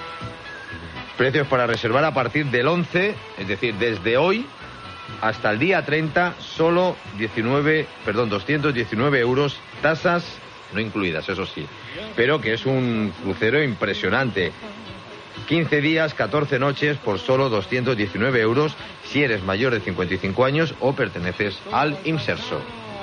Precios para reservar a partir del once, es decir, desde hoy hasta el día treinta, solo diecinueve, perdón, doscientos diecinueve euros, tasas no incluidas, eso sí, pero que es un crucero impresionante. quince días, catorce noches por solo doscientos diecinueve euros si eres mayor de cincuenta y cinco años o perteneces al IMSERSO.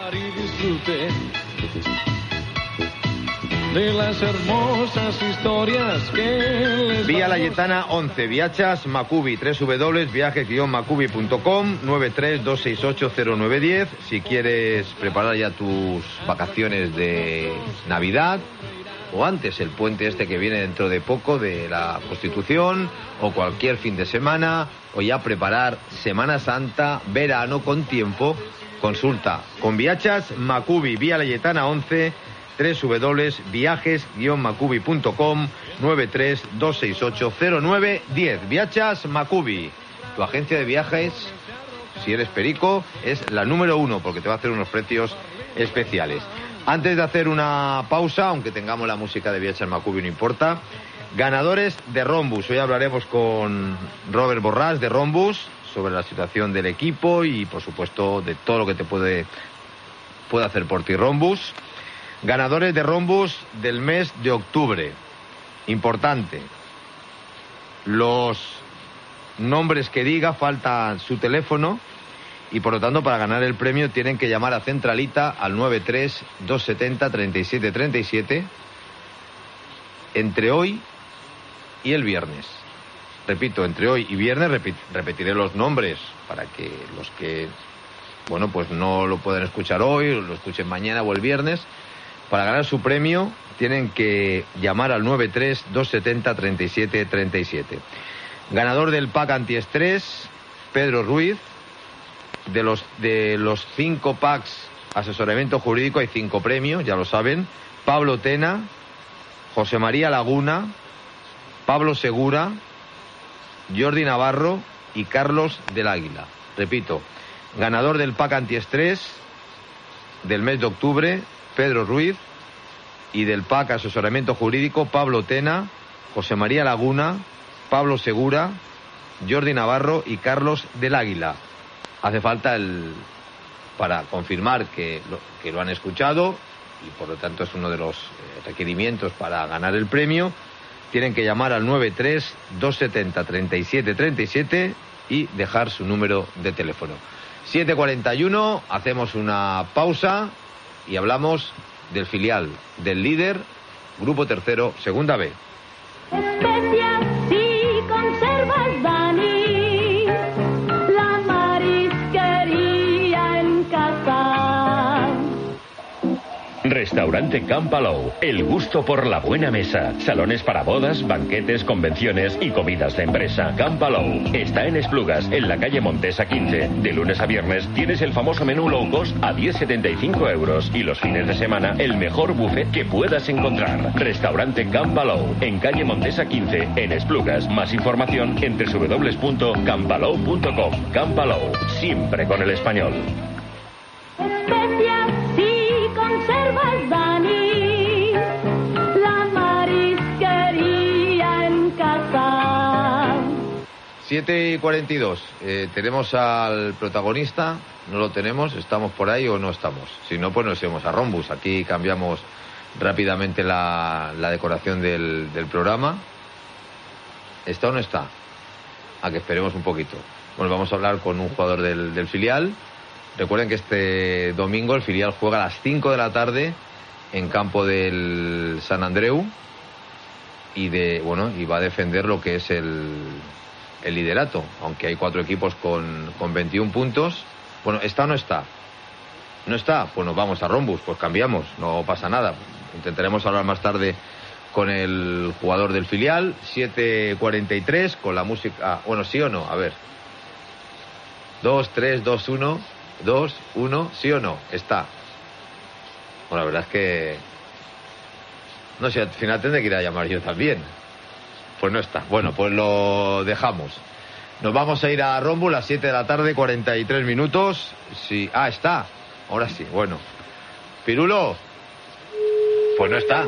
De las hermosas historias que Vía Layetana once, Viachas Macubi, doble u doble u doble u punto viajes guion macubi punto com, nueve tres dos seis ocho cero nueve uno cero. Si quieres preparar ya tus vacaciones de Navidad, o antes el puente este que viene dentro de poco de la Constitución, o cualquier fin de semana, o ya preparar Semana Santa, verano con tiempo, consulta con Viachas Macubi, Vía Layetana once, doble u doble u doble u punto viajes guion macubi punto com, nueve tres dos seis ocho cero nueve uno cero. Viachas Macubi, tu agencia de viajes, si eres perico, es la número uno, porque te va a hacer unos precios especiales. Antes de hacer una pausa, aunque tengamos la música de Viachas Macubi, no importa. Ganadores de Rhombus. Hoy hablaremos con Robert Borràs de Rhombus sobre la situación del equipo y, por supuesto, de todo lo que te puede, puede hacer por ti Rhombus. Ganadores de Rhombus del mes de octubre. Importante. Los nombres que diga, falta su teléfono, y por lo tanto para ganar el premio tienen que llamar a Centralita al nueve tres dos siete cero tres siete tres siete entre hoy y el viernes. Repito, entre hoy y viernes repit, repetiré los nombres para que los que, bueno, pues no lo puedan escuchar hoy, lo escuchen mañana o el viernes. Para ganar su premio tienen que llamar al nueve tres dos siete cero tres siete tres siete. Ganador del pack antiestrés, Pedro Ruiz. De los, de los cinco packs asesoramiento jurídico hay cinco premios, ya lo saben. Pablo Tena, José María Laguna, Pablo Segura, Jordi Navarro y Carlos del Águila. Repito, ganador del pack antiestrés del mes de octubre, Pedro Ruiz, y del pack asesoramiento jurídico, Pablo Tena, José María Laguna, Pablo Segura, Jordi Navarro y Carlos del Águila. Hace falta el, para confirmar que lo, que lo han escuchado y por lo tanto es uno de los requerimientos para ganar el premio. Tienen que llamar al nueve tres dos siete cero treinta y siete treinta y siete y dejar su número de teléfono. siete cuarenta y uno, hacemos una pausa y hablamos del filial del líder, Grupo Tercero, Segunda B. Especias y conservas, Dani, la marisquería en casa. Restaurante Can Palou, el gusto por la buena mesa. Salones para bodas, banquetes, convenciones y comidas de empresa. Can Palou está en Esplugas, en la calle Montesa quince. De lunes a viernes tienes el famoso menú low cost a diez setenta y cinco euros y los fines de semana el mejor buffet que puedas encontrar. Restaurante Can Palou, en calle Montesa quince, en Esplugas. Más información en doble u doble u doble u punto can palou punto com. Can Palou, siempre con el español. Especias y conservas, Dani, la marisquería en casa. siete y cuarenta y dos. Eh, tenemos al protagonista, no lo tenemos, estamos por ahí o no estamos. Si no, pues nos iremos a Rombus. Aquí cambiamos rápidamente la, la decoración del, del programa. ¿Está o no está? A que esperemos un poquito. Bueno, vamos a hablar con un jugador del, del filial. Recuerden que este domingo el filial juega a las cinco de la tarde en campo del San Andreu y de bueno y va a defender lo que es el, el liderato, aunque hay cuatro equipos con, con veintiún puntos. Bueno, ¿está o no está? ¿No está? Pues nos vamos a Rombus, pues cambiamos, no pasa nada. Intentaremos hablar más tarde con el jugador del filial. Siete cuarenta y tres con la música... Ah, bueno, ¿sí o no? A ver. Dos, tres, dos, uno... Dos, uno, ¿sí o no? Está. Bueno, la verdad es que... No sé, al final tendré que ir a llamar yo también. Pues no está. Bueno, pues lo dejamos. Nos vamos a ir a Rombo a las siete de la tarde, cuarenta y tres minutos. Sí. Ah, está. Ahora sí, bueno. Pirulo. Pues no está.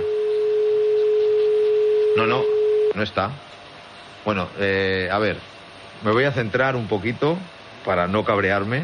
No, no, no está. Bueno, eh, a ver. Me voy a centrar un poquito para no cabrearme,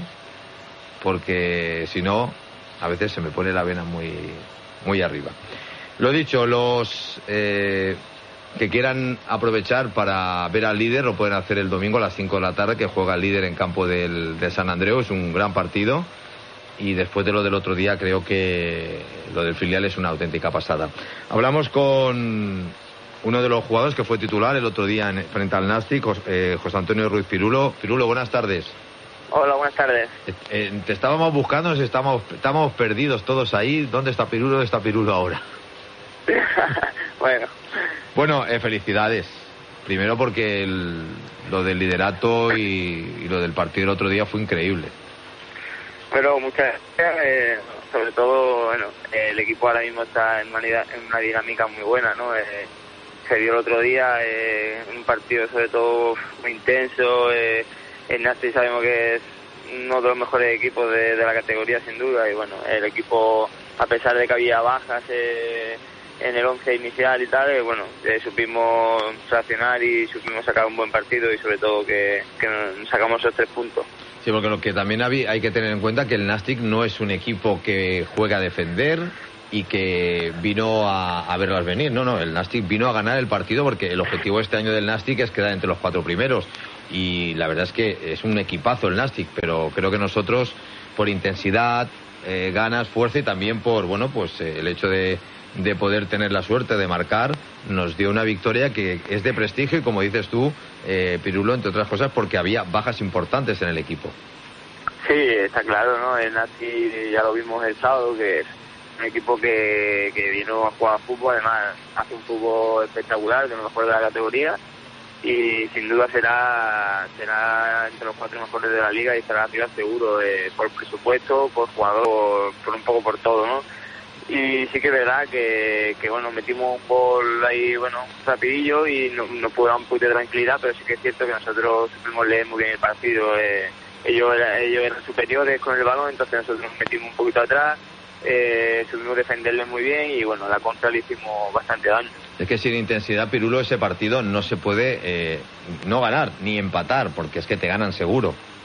porque si no, a veces se me pone la vena muy, muy arriba. Lo dicho, los eh, que quieran aprovechar para ver al líder lo pueden hacer el domingo a las cinco de la tarde, que juega el líder en campo del, de San Andreu. Es un gran partido y después de lo del otro día creo que lo del filial es una auténtica pasada. Hablamos con uno de los jugadores que fue titular el otro día en, frente al Nastic, eh, José Antonio Ruiz Pirulo. Pirulo, buenas tardes. Hola, buenas tardes. Eh, eh, te estábamos buscando, estábamos, estábamos perdidos todos ahí. ¿Dónde está Pirulo? ¿Dónde está Pirulo ahora? Bueno. Bueno, eh, felicidades. Primero porque el, lo del liderato y, y lo del partido el otro día fue increíble. Bueno, muchas gracias. Eh, sobre todo, bueno, el equipo ahora mismo está en una, en una dinámica muy buena, ¿no? Eh, se vio el otro día eh, un partido sobre todo muy intenso. Eh, el Nastic sabemos que es uno de los mejores equipos de, de la categoría sin duda, y bueno, el equipo, a pesar de que había bajas eh, en el once inicial y tal, eh, bueno, eh, supimos reaccionar y supimos sacar un buen partido y sobre todo que, que sacamos esos tres puntos. Sí, porque lo que también hay que tener en cuenta que el Nastic no es un equipo que juega a defender y que vino a, a verlas venir. No, no, el Nastic vino a ganar el partido porque el objetivo este año del Nastic es quedar entre los cuatro primeros. Y la verdad es que es un equipazo el Nastic, pero creo que nosotros, por intensidad, eh, ganas, fuerza y también por, bueno, pues eh, el hecho de, de poder tener la suerte de marcar, nos dio una victoria que es de prestigio y, como dices tú, eh, Pirulo, entre otras cosas, porque había bajas importantes en el equipo. Sí, está claro, ¿no? El Nastic ya lo vimos el sábado, que es un equipo que, que vino a jugar fútbol, además hace un fútbol espectacular, de lo mejor de la categoría, y sin duda será será entre los cuatro mejores de la liga y estará arriba seguro, eh, por presupuesto, por jugador, por, por un poco por todo, ¿no? Y sí que es verdad que, que bueno, metimos un gol ahí, bueno, rapidillo y nos no pudo dar un poquito de tranquilidad, pero sí que es cierto que nosotros supimos leer muy bien el partido. Eh, ellos, ellos eran superiores con el balón, entonces nosotros nos metimos un poquito atrás, eh, supimos defenderles muy bien y bueno, la contra le hicimos bastante daño. Es que sin intensidad, Pirulo, ese partido no se puede eh, no ganar ni empatar, porque es que te ganan seguro. Sí,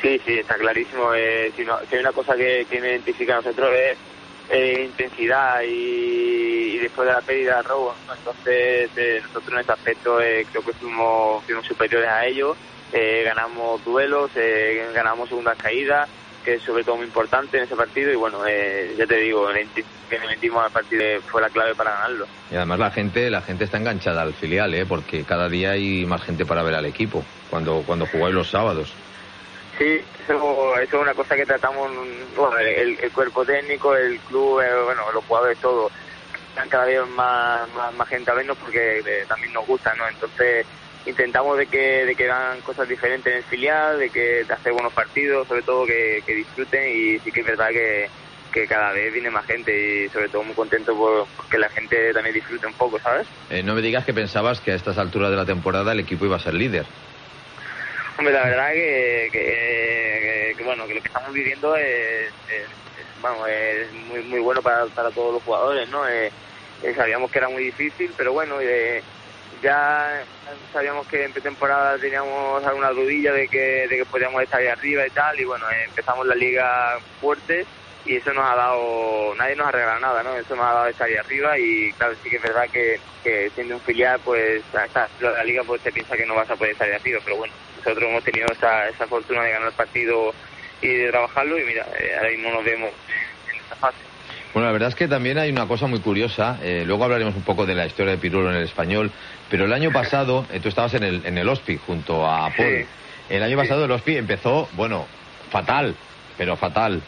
Sí, sí, está clarísimo. Eh, si, no, si hay una cosa que, que me identifica a nosotros es eh, intensidad y, y después de la pérdida de robo, ¿no? Entonces eh, nosotros en este aspecto eh, creo que fuimos, fuimos superiores a ellos, eh, ganamos duelos, eh, ganamos segundas caídas, que es sobre todo muy importante en ese partido, y bueno, eh, ya te digo, la intensidad que le metimos al partido fue la clave para ganarlo. Y además la gente la gente está enganchada al filial, ¿eh? Porque cada día hay más gente para ver al equipo cuando cuando jugáis los sábados. Sí, eso, eso es una cosa que tratamos, bueno, el, el cuerpo técnico, el club, eh, bueno, los jugadores, todos, están cada vez más, más, más gente a vernos porque eh, también nos gusta, ¿no? Entonces intentamos de que de que hagan cosas diferentes en el filial, de que de hacer buenos partidos, sobre todo que, que disfruten, y sí que es verdad que, que cada vez viene más gente y sobre todo muy contento por, por que la gente también disfrute un poco, ¿sabes? Eh, no me digas que pensabas que a estas alturas de la temporada el equipo iba a ser líder. Hombre, la verdad que, que, que, que bueno, que lo que estamos viviendo es, es, es, bueno, es muy muy bueno para, para todos los jugadores, ¿no? Eh, eh, sabíamos que era muy difícil, pero bueno, eh, ya sabíamos que en pretemporada teníamos alguna dudilla de que, de que podíamos estar ahí arriba y tal, y bueno, eh, empezamos la liga fuerte y eso nos ha dado, nadie nos ha regalado nada, ¿no? Eso nos ha dado estar ahí arriba, y claro, sí que es verdad que, que siendo un filial, pues hasta la liga pues se piensa que no vas a poder estar ahí arriba, pero bueno, nosotros hemos tenido esa, esa fortuna de ganar el partido y de trabajarlo, y mira, eh, ahora mismo nos vemos en esta fase. Bueno, la verdad es que también hay una cosa muy curiosa, eh, luego hablaremos un poco de la historia de Pirulo en el Español, pero el año pasado, eh, tú estabas en el, en el Ospi junto a Paul, sí. El año pasado el Ospi empezó, bueno, fatal, pero fatal.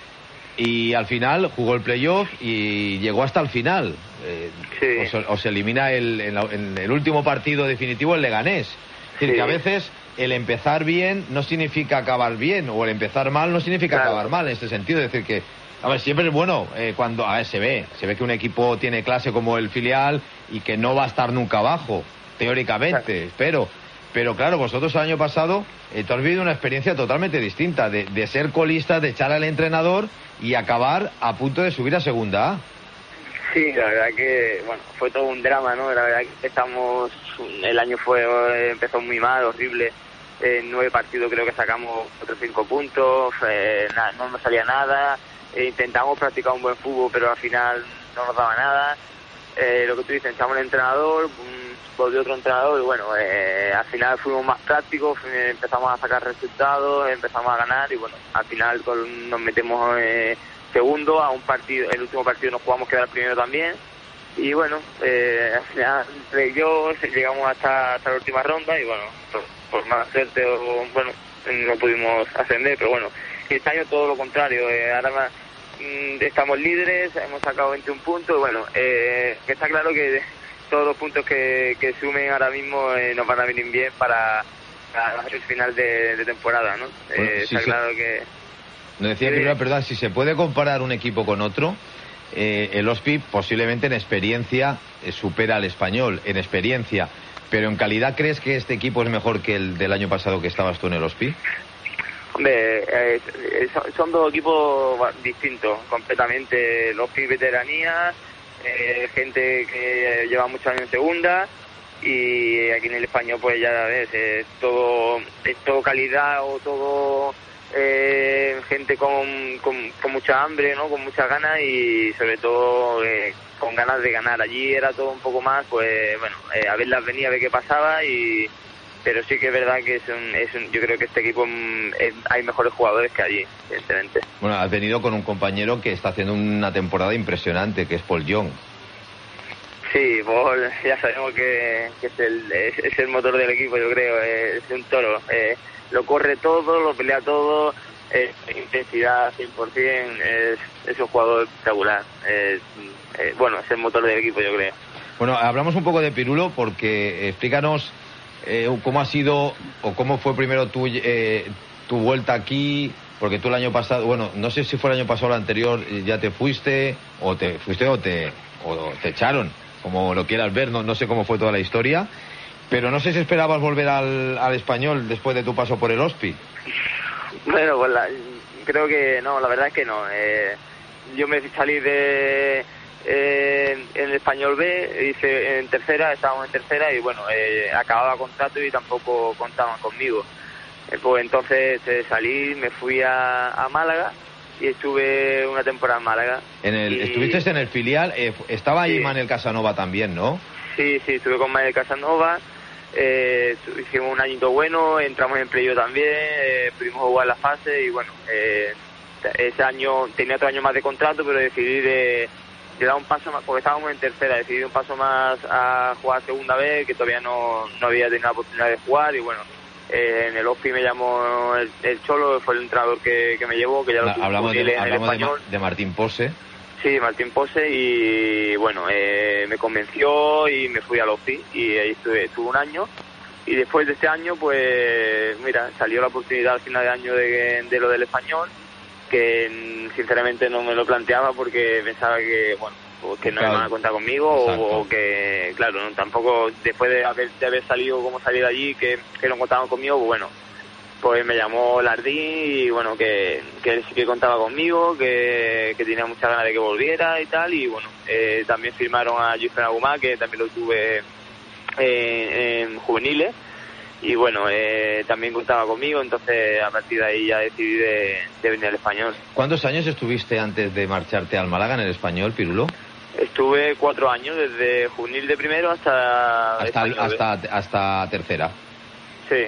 Y al final jugó el playoff y llegó hasta el final. Eh, sí. os, os elimina el, en, la, en el último partido definitivo el Leganés. Es decir, sí. que a veces el empezar bien no significa acabar bien, o el empezar mal no significa claro. acabar mal, en este sentido. Es decir, que a ver, siempre es bueno eh, cuando a ver, se ve, se ve que un equipo tiene clase como el filial y que no va a estar nunca abajo, teóricamente, claro. espero. Pero claro, vosotros el año pasado eh, tú has vivido una experiencia totalmente distinta, de, de ser colista, de echar al entrenador y acabar a punto de subir a segunda A. Sí, la verdad que, bueno, fue todo un drama, ¿no? La verdad que estamos, el año fue, empezó muy mal, horrible. En nueve partidos creo que sacamos otros cinco puntos, eh, nada, no nos salía nada. Eh, intentamos practicar un buen fútbol, pero al final no nos daba nada. Eh, lo que tú dices, echamos el entrenador, volvió otro entrenador, y bueno, eh, al final fuimos más prácticos, empezamos a sacar resultados, empezamos a ganar, y bueno, al final con, nos metemos eh, segundo a un partido, el último partido nos jugamos quedar primero también, y bueno, eh, al final yo llegamos hasta, hasta la última ronda, y bueno, por, por mala suerte, o, bueno, no pudimos ascender, pero bueno, este año todo lo contrario, eh, ahora más, estamos líderes, hemos sacado veintiún puntos, y bueno, eh, que está claro que todos los puntos que, que sumen ahora mismo eh, nos van a venir bien para, para el final de, de temporada, ¿no? Bueno, eh, sí, está sí. claro que... No decía sí. primero, perdón, si se puede comparar un equipo con otro, eh, el Ospi posiblemente en experiencia eh, supera al Español, en experiencia, pero en calidad, ¿crees que este equipo es mejor que el del año pasado que estabas tú en el Ospi? Hombre, eh, son dos equipos distintos, completamente. Los Ospi veteranía, eh, gente que lleva muchos años en segunda, y aquí en el Español pues ya ves, es todo, es todo calidad, o todo eh, gente con, con, con mucha hambre, ¿no? Con muchas ganas, y sobre todo eh, con ganas de ganar. Allí era todo un poco más, pues bueno, eh, a verlas venir, a ver qué pasaba, y pero sí que es verdad que es un, es un, yo creo que este equipo es, hay mejores jugadores que allí, evidentemente. Bueno, has venido con un compañero que está haciendo una temporada impresionante, que es Paul Young. Sí, Paul, ya sabemos que, que es, el, es, es el motor del equipo, yo creo, es un toro. Eh, lo corre todo, lo pelea todo, eh, intensidad cien por ciento, es, es un jugador espectacular. Eh, eh, bueno, es el motor del equipo, yo creo. Bueno, hablamos un poco de Pirulo, porque explícanos Eh, cómo ha sido o cómo fue primero tu, eh, tu vuelta aquí, porque tú el año pasado, bueno, no sé si fue el año pasado o el anterior, ya te fuiste o te fuiste o te, o te echaron, como lo quieras ver, no, no sé cómo fue toda la historia, pero no sé si esperabas volver al, al Español después de tu paso por el Ospi. Bueno, pues la, creo que no, la verdad es que no. Eh, yo me salí de... Eh, en el Español B, hice en tercera, estábamos en tercera, y bueno, eh, acababa contrato y tampoco contaban conmigo. Eh, pues entonces eh, salí, me fui a, a Málaga y estuve una temporada en Málaga. En el, y... Estuviste en el filial, eh, estaba ahí Sí. Manuel Casanova también, ¿no? Sí, sí, estuve con Manuel Casanova, eh, hicimos un añito bueno, entramos en playoff también, eh, pudimos jugar la fase y bueno, eh, ese año tenía otro año más de contrato, pero decidí de, de dar un paso más, porque estábamos en tercera, decidí dar un paso más a jugar segunda vez, que todavía no, no había tenido la oportunidad de jugar y bueno, eh, en el O F I me llamó el, el Cholo, fue el entrenador que, que me llevó, que ya lo tuve Hablamos, de, en el hablamos de, español. Ma- de Martín Pose. Sí, Martín Pose, y bueno, eh, me convenció y me fui al O F I y ahí estuve, estuve un año y después de este año pues mira, salió la oportunidad al final de año de, de lo del español, que sinceramente no me lo planteaba porque pensaba que bueno, o que no Claro. iban a contar conmigo o, o que claro, no, tampoco después de haber, de haber salido como salí de allí que, que no contaban conmigo, pues bueno, pues me llamó Lardín y bueno, que, que él sí que contaba conmigo, que, que tenía muchas ganas de que volviera y tal, y bueno, eh, también firmaron a Jufren Agumá, que también lo tuve eh, en juveniles, y bueno, eh, también contaba conmigo, entonces a partir de ahí ya decidí de, de venir al español. ¿Cuántos años estuviste antes de marcharte al Málaga en el español, Pirulo? Estuve cuatro años, desde juvenil de primero hasta... Hasta, español. hasta, hasta tercera. Sí.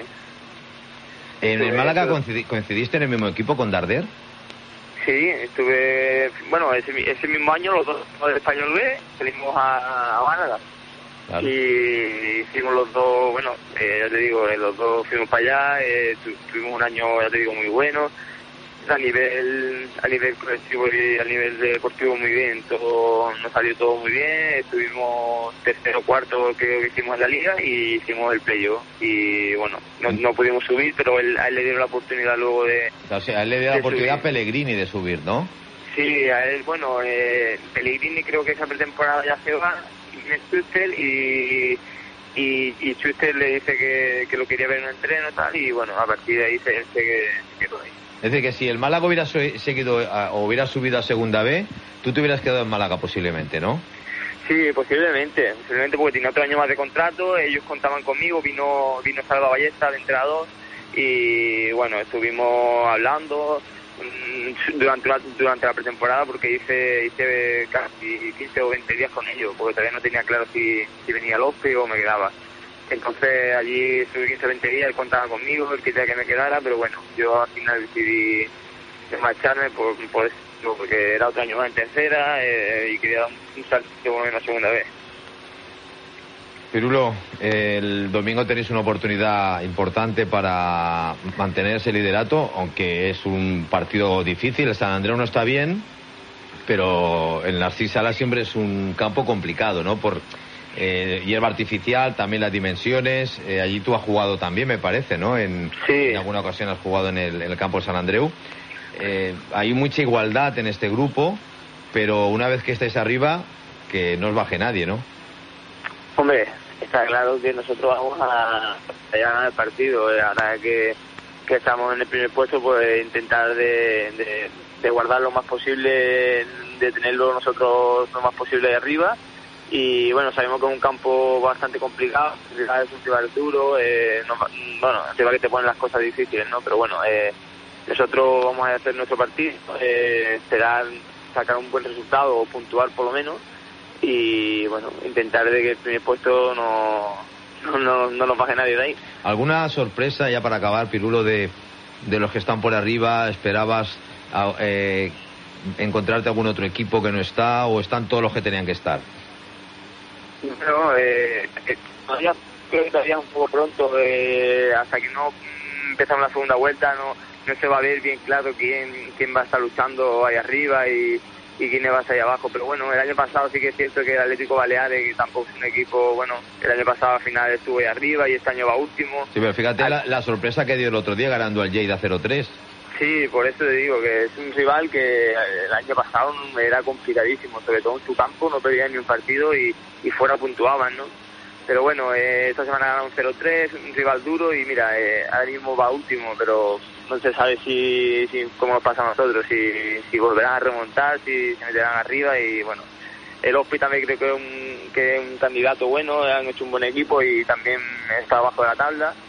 ¿En el Estuve- Málaga estuve- coincidi- coincidiste en el mismo equipo con Darder? Sí, estuve, bueno, ese, mi- ese mismo año los dos del Español B salimos a, a Málaga. Claro. Y hicimos los dos, bueno, eh, ya te digo, eh, los dos fuimos para allá, eh, tu- tuvimos un año, ya te digo, muy bueno. A nivel, a nivel colectivo y a nivel deportivo muy bien, todo nos salió todo muy bien, estuvimos tercero cuarto creo que hicimos en la liga y hicimos el playoff y bueno, no, no pudimos subir, pero él, a él le dieron la oportunidad luego de, O sea, a él le dio la de oportunidad a subir. Pellegrini de subir, ¿no? Sí, a él, bueno, eh, Pellegrini creo que esa pretemporada ya se va, y viene Schuster y, y, y Schuster le dice que, que lo quería ver en un entreno y tal, y bueno, a partir de ahí se, se, se quedó ahí. Es decir, que si el Málaga hubiera su- seguido a- o hubiera subido a segunda B, tú te hubieras quedado en Málaga posiblemente, ¿no? Sí, posiblemente, posiblemente porque tenía otro año más de contrato, ellos contaban conmigo, vino vino Salva Ballesta, el entrenador, y bueno, estuvimos hablando mm, durante la, durante la pretemporada porque hice hice casi quince o veinte días con ellos, porque todavía no tenía claro si, si venía López o me quedaba. Entonces allí estuve quince o veinte días, él contaba conmigo, él quería que me quedara, pero bueno, yo al final decidí marcharme por, por eso, porque era otro año más en tercera eh, y quería dar un salto en la segunda vez. Pirulo, el domingo tenéis una oportunidad importante para mantener ese liderato, aunque es un partido difícil. El San Andreu no está bien, pero el Narcís Sala siempre es un campo complicado, ¿no? Por eh, hierba artificial, también las dimensiones. Eh, allí tú has jugado también, me parece, ¿no? En, Sí. en alguna ocasión has jugado en el, en el campo de San Andreu. Eh, hay mucha igualdad en este grupo, pero una vez que estáis arriba, que no os baje nadie, ¿no? Hombre, está claro que nosotros vamos a, a ganar el partido. eh, Ahora que, que estamos en el primer puesto, pues intentar de, de, de guardar lo más posible, de tenerlo nosotros lo más posible de arriba. Y bueno, sabemos que es un campo bastante complicado, es un rival duro, eh, no, bueno, un rival que te ponen las cosas difíciles, ¿no? Pero bueno, eh, nosotros vamos a hacer nuestro partido, eh, esperar sacar un buen resultado o puntuar por lo menos, y bueno, intentar de que el primer puesto no, no, no, no nos baje nadie de ahí. ¿Alguna sorpresa, ya para acabar, Pirulo, de, de los que están por arriba? ¿Esperabas a- eh, encontrarte algún otro equipo que no está, o están todos los que tenían que estar? No, eh, eh, todavía creo que todavía es un poco pronto, eh, hasta que no mm, empezamos la segunda vuelta no no se va a ver bien claro quién quién va a estar luchando ahí arriba y, y quién va a estar ahí abajo. Pero bueno, el año pasado sí que es cierto que el Atlético Baleares, que tampoco es un equipo, bueno, el año pasado al final estuvo ahí arriba y este año va último. Sí, pero fíjate la, la sorpresa que dio el otro día ganando al Lleida cero tres. Sí, por eso te digo que es un rival que el año pasado era complicadísimo, sobre todo en su campo, no perdían ni un partido y, y fuera puntuaban, ¿no? Pero bueno, eh, esta semana ganaron cero tres, un rival duro y mira, eh, ahora mismo va último, pero no se sabe si, si cómo nos pasa a nosotros, si, si volverán a remontar, si se meterán arriba y bueno, el Ospi también creo que es un, que es un candidato bueno, han hecho un buen equipo y también está abajo de la tabla.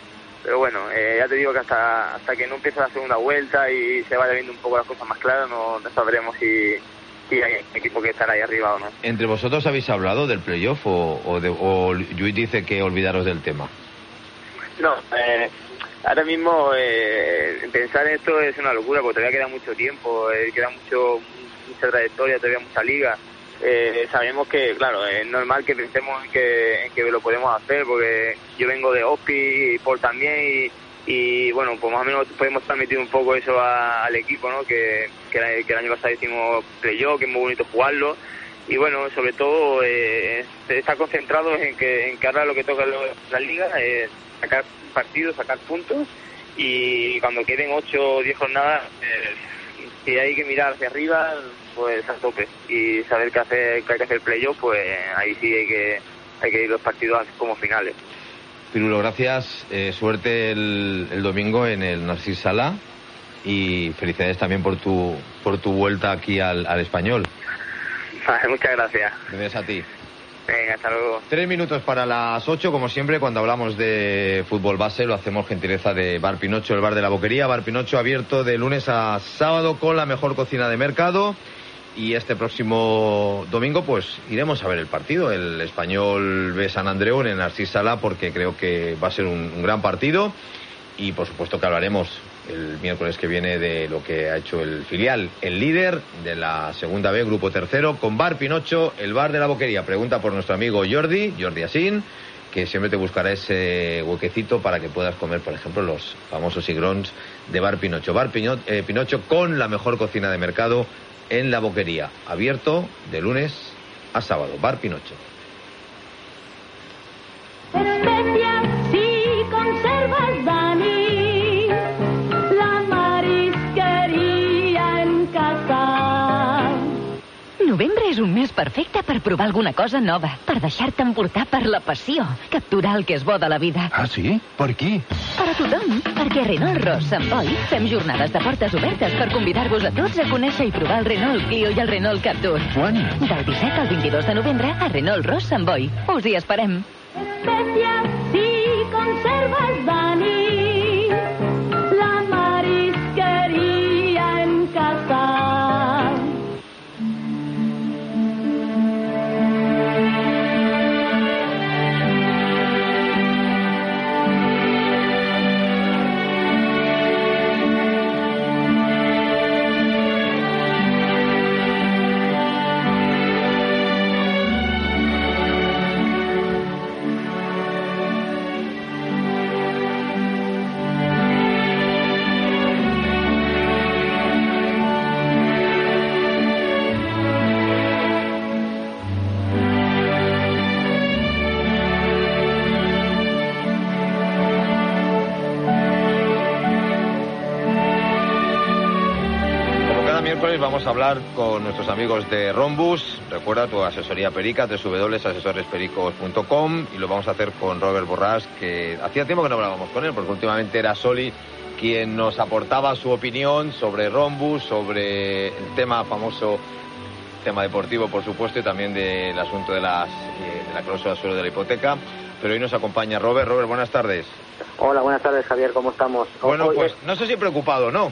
pero bueno, eh, ya te digo que hasta hasta que no empiece la segunda vuelta y se vaya viendo un poco las cosas más claras, no, no sabremos si, si hay equipo que estará ahí arriba o no. ¿Entre vosotros habéis hablado del playoff o, o, de, o Lluís dice que olvidaros del tema? No, eh, ahora mismo eh, pensar en esto es una locura porque todavía queda mucho tiempo, eh, queda mucho mucha trayectoria, todavía mucha liga. Eh, sabemos que, claro, es normal que pensemos en que, en que lo podemos hacer, porque yo vengo de Ospi y Paul también, y, y bueno, pues más o menos podemos transmitir un poco eso a, al equipo, ¿no? Que, que, que el año pasado hicimos playoff, que es muy bonito jugarlo, y bueno, sobre todo eh, estar concentrados en que, en que ahora lo que toca en la liga es sacar partidos, sacar puntos, y cuando queden ocho o diez jornadas, eh, si hay que mirar hacia arriba, pues a tope, y saber que hacer que hay que hacer playoff, pues ahí sí hay que hay que ir los partidos como finales. Pirulo, gracias, eh, suerte el, el domingo en el Narcís Sala y felicidades también por tu por tu vuelta aquí al, al Español. Vale, muchas gracias. Gracias a ti. Venga, hasta luego. Tres minutos para las ocho, como siempre, cuando hablamos de fútbol base, lo hacemos gentileza de Bar Pinocho, el bar de la Boquería. Bar Pinocho abierto de lunes a sábado con la mejor cocina de mercado. Y este próximo domingo, pues iremos a ver el partido, el Español B San Andreu en el Narcís Sala, porque creo que va a ser un, un gran partido. Y por supuesto que hablaremos el miércoles que viene de lo que ha hecho el filial, el líder de la segunda B, grupo tercero, con Bar Pinocho, el bar de la Boquería. Pregunta por nuestro amigo Jordi, Jordi Asín, que siempre te buscará ese huequecito para que puedas comer, por ejemplo, los famosos cigrons de Bar Pinocho. Bar Pino, eh, Pinocho con la mejor cocina de mercado en la Boquería, abierto de lunes a sábado. Bar Pinocho. Especias si conservas, Dani, la marisqueria en casa. Novembre és un mes perfecte per provar alguna cosa nova, per deixar-te emportar per la passió, capturar el que és bo de la vida. Ah, sí? Per qui? Per a tothom, perquè a Renault Ross Sant Boi fem jornades de portes obertes per convidar-vos a tots a conèixer i provar el Renault Clio i el Renault Captur. Quan? Del disset al vint-i-dos de novembre a Renault Ross Sant Boi. Us hi esperem. Especias si conservas, Dani, la marisqueria en casa. Vamos a hablar con nuestros amigos de Rombus. Recuerda tu asesoría perica, doble u doble u doble u punto asesores pericos punto com, y lo vamos a hacer con Robert Borràs, que hacía tiempo que no hablábamos con él, porque últimamente era Soli quien nos aportaba su opinión sobre Rombus, sobre el tema famoso, tema deportivo, por supuesto, y también del asunto de, las, de la cláusula de suelo de la hipoteca. Pero hoy nos acompaña Robert. Robert, buenas tardes. Hola, buenas tardes, Javier, ¿cómo estamos? Bueno, Hoy, pues no sé si preocupado, ¿no?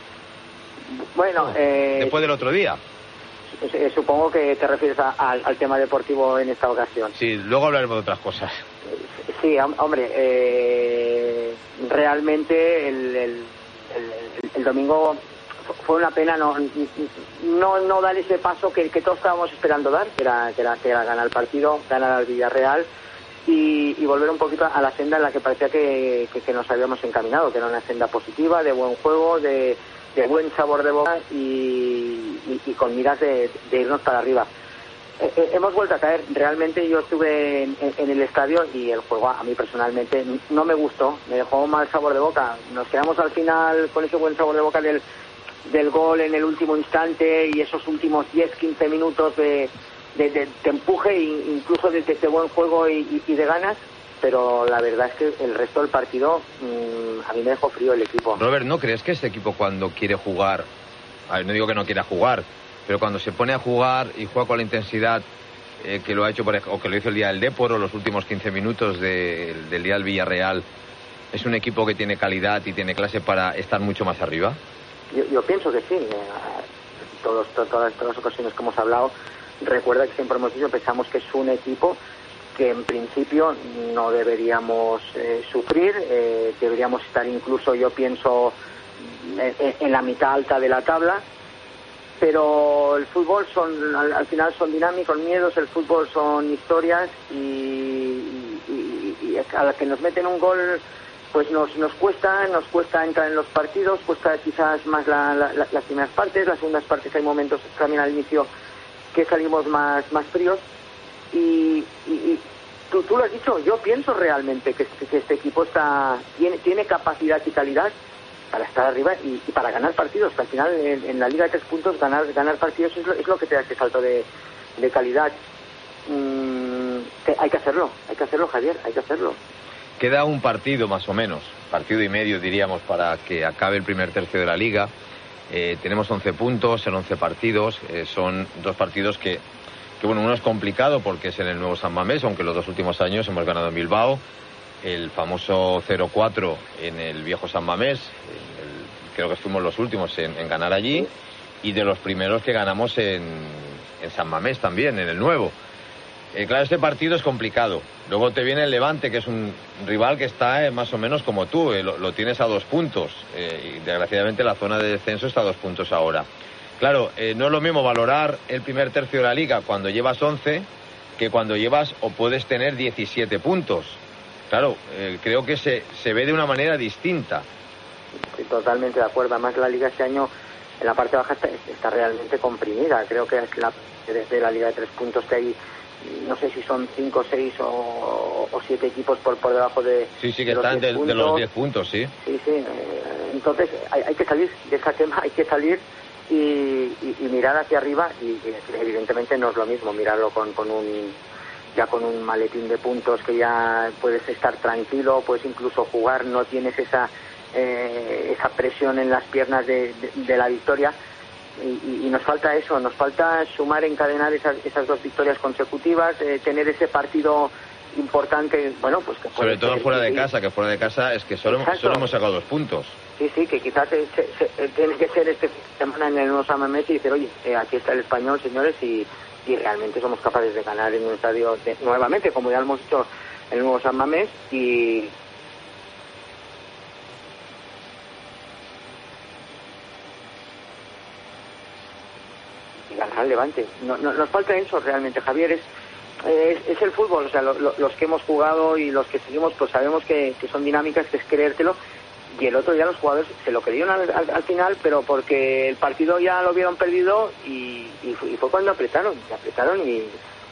Bueno, eh, después del otro día. Eh, supongo que te refieres a, a, al tema deportivo en esta ocasión. Sí, luego hablaremos de otras cosas. Sí, hombre, eh, realmente el, el, el, el domingo fue una pena no no no dar ese paso que, que todos estábamos esperando dar, que era, que era, que era ganar el partido, ganar al Villarreal y, y volver un poquito a la senda en la que parecía que, que, que nos habíamos encaminado, que era una senda positiva, de buen juego, de de buen sabor de boca y, y, y con miras de, de irnos para arriba. Eh, eh, hemos vuelto a caer. Realmente yo estuve en, en, en el estadio y el juego a mí personalmente no me gustó, me dejó mal sabor de boca. Nos quedamos al final con ese buen sabor de boca del, del gol en el último instante y esos últimos diez quince minutos de, de, de, de empuje e incluso de, de, de buen juego y, y de ganas. Pero la verdad es que el resto del partido mmm, a mí me dejó frío el equipo. Robert, ¿no crees que este equipo cuando quiere jugar, a ver, no digo que no quiera jugar, pero cuando se pone a jugar y juega con la intensidad eh, que lo ha hecho, por, o que lo hizo el día del Dépor o los últimos quince minutos de, del día del Villarreal, es un equipo que tiene calidad y tiene clase para estar mucho más arriba? Yo, yo pienso que sí. Eh, todos, to, todas, todas las ocasiones que hemos hablado, recuerda que siempre hemos dicho, pensamos que es un equipo que en principio no deberíamos eh, sufrir, eh, deberíamos estar incluso, yo pienso, en, en la mitad alta de la tabla, pero el fútbol son, al, al final son dinámicos, miedos, el fútbol son historias y, y, y, y a la que nos meten un gol pues nos nos cuesta, nos cuesta entrar en los partidos, cuesta quizás más la, la, la, las primeras partes, las segundas partes hay momentos también al inicio que salimos más, más fríos. Y, y, y tú, tú lo has dicho, yo pienso realmente que, que este equipo está tiene, tiene capacidad y calidad para estar arriba y, y para ganar partidos, que al final en, en la Liga de Tres Puntos ganar ganar partidos es lo, es lo que te da ese salto de, de calidad. Mm, que hay que hacerlo, hay que hacerlo, Javier, hay que hacerlo. Queda un partido más o menos, partido y medio diríamos, para que acabe el primer tercio de la Liga. Eh, tenemos once puntos en once partidos, eh, son dos partidos que que bueno, uno es complicado porque es en el nuevo San Mamés, aunque los dos últimos años hemos ganado en Bilbao, el famoso cero cuatro en el viejo San Mamés, el, creo que fuimos los últimos en, en ganar allí, y de los primeros que ganamos en, en San Mamés también, en el nuevo. Eh, claro, este partido es complicado. Luego te viene el Levante, que es un rival que está eh, más o menos como tú, eh, lo, lo tienes a dos puntos, eh, y desgraciadamente la zona de descenso está a dos puntos ahora. Claro, eh, no es lo mismo valorar el primer tercio de la Liga cuando llevas once que cuando llevas o puedes tener diecisiete puntos. Claro, eh, creo que se, se ve de una manera distinta. Estoy totalmente de acuerdo. Además, la Liga este año en la parte baja está, está realmente comprimida. Creo que es la, desde la Liga de Tres Puntos que hay, no sé si son cinco, seis o, o siete equipos por, por debajo de Sí, sí, que de están de, de los diez puntos, sí. Sí, sí. Eh, entonces hay, hay que salir de esa tema, hay que salir y, y, y mirar hacia arriba y, y evidentemente no es lo mismo mirarlo con, con un ya con un maletín de puntos que ya puedes estar tranquilo, puedes incluso jugar, no tienes esa eh, esa presión en las piernas de, de, de la victoria y, y, y nos falta eso, nos falta sumar, encadenar esas, esas dos victorias consecutivas, eh, tener ese partido importante, bueno, pues que sobre todo ser, fuera sí, de sí. casa, que fuera de casa es que solo, solo hemos sacado dos puntos. Sí, sí, que quizás se, se, se, tiene que ser este fin de semana en el nuevo San Mamés y decir, oye, eh, aquí está el Español, señores, y, y realmente somos capaces de ganar en un estadio de, nuevamente, como ya hemos hecho en el nuevo San Mamés, y y ganar al Levante. No, no, nos falta eso realmente, Javier, es Es, es el fútbol, o sea, lo, lo, los que hemos jugado y los que seguimos, pues sabemos que, que son dinámicas, que es creértelo, y el otro día los jugadores se lo creyeron al, al, al final, pero porque el partido ya lo vieron perdido y, y, fue, y fue cuando apretaron, y apretaron y,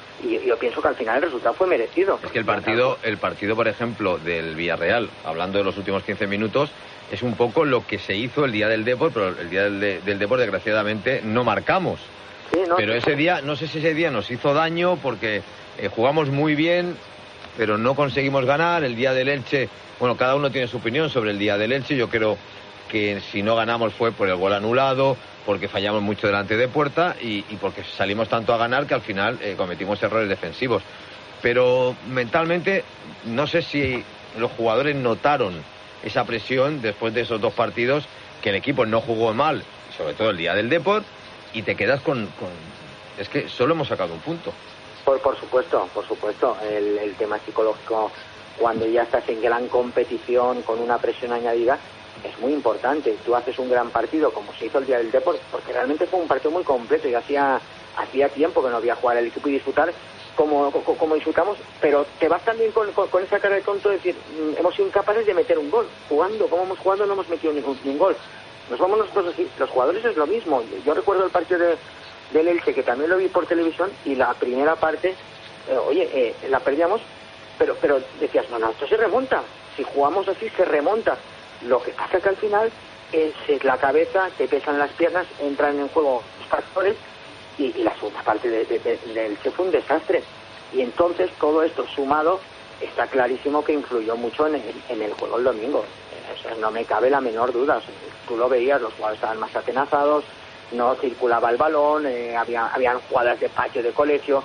y yo pienso que al final el resultado fue merecido. Es que el partido, el partido, por ejemplo, del Villarreal, hablando de los últimos quince minutos, es un poco lo que se hizo el día del Depor, pero el día del, de, del Depor, desgraciadamente, no marcamos. Sí, no, pero ese día, no sé si ese día nos hizo daño porque eh, jugamos muy bien, pero no conseguimos ganar. El día del Elche, bueno, cada uno tiene su opinión sobre el día del Elche. Yo creo que si no ganamos fue por el gol anulado, porque fallamos mucho delante de puerta y, y porque salimos tanto a ganar que al final eh, cometimos errores defensivos. Pero mentalmente, no sé si los jugadores notaron esa presión después de esos dos partidos, que el equipo no jugó mal, sobre todo el día del Depor, y te quedas con, con... Es que solo hemos sacado un punto. Por, por supuesto, por supuesto. El, el tema psicológico, cuando ya estás en gran competición, con una presión añadida, es muy importante. Tú haces un gran partido, como se hizo el día del Depor, porque realmente fue un partido muy completo y hacía, hacía tiempo que no había jugar el equipo y disfrutar como, como, como disfrutamos, pero te vas también con, con, con esa cara de tonto de decir, hemos sido incapaces de meter un gol. Jugando, como hemos jugado, no hemos metido ningún, ningún gol. Nos vamos nosotros así, los jugadores es lo mismo. Yo recuerdo el partido de, del Elche, que también lo vi por televisión, y la primera parte, eh, oye, eh, la perdíamos, pero pero decías, no, no, esto se remonta. Si jugamos así, se remonta. Lo que pasa que al final es, es la cabeza, te pesan las piernas, entran en juego los factores, y, y la segunda parte de, de, de, del Elche fue un desastre. Y entonces todo esto sumado, está clarísimo que influyó mucho en el, en el juego el domingo. O sea, no me cabe la menor duda. O sea, tú lo veías, los jugadores estaban más atenazados, no circulaba el balón, eh, había habían jugadas de patio de colegio,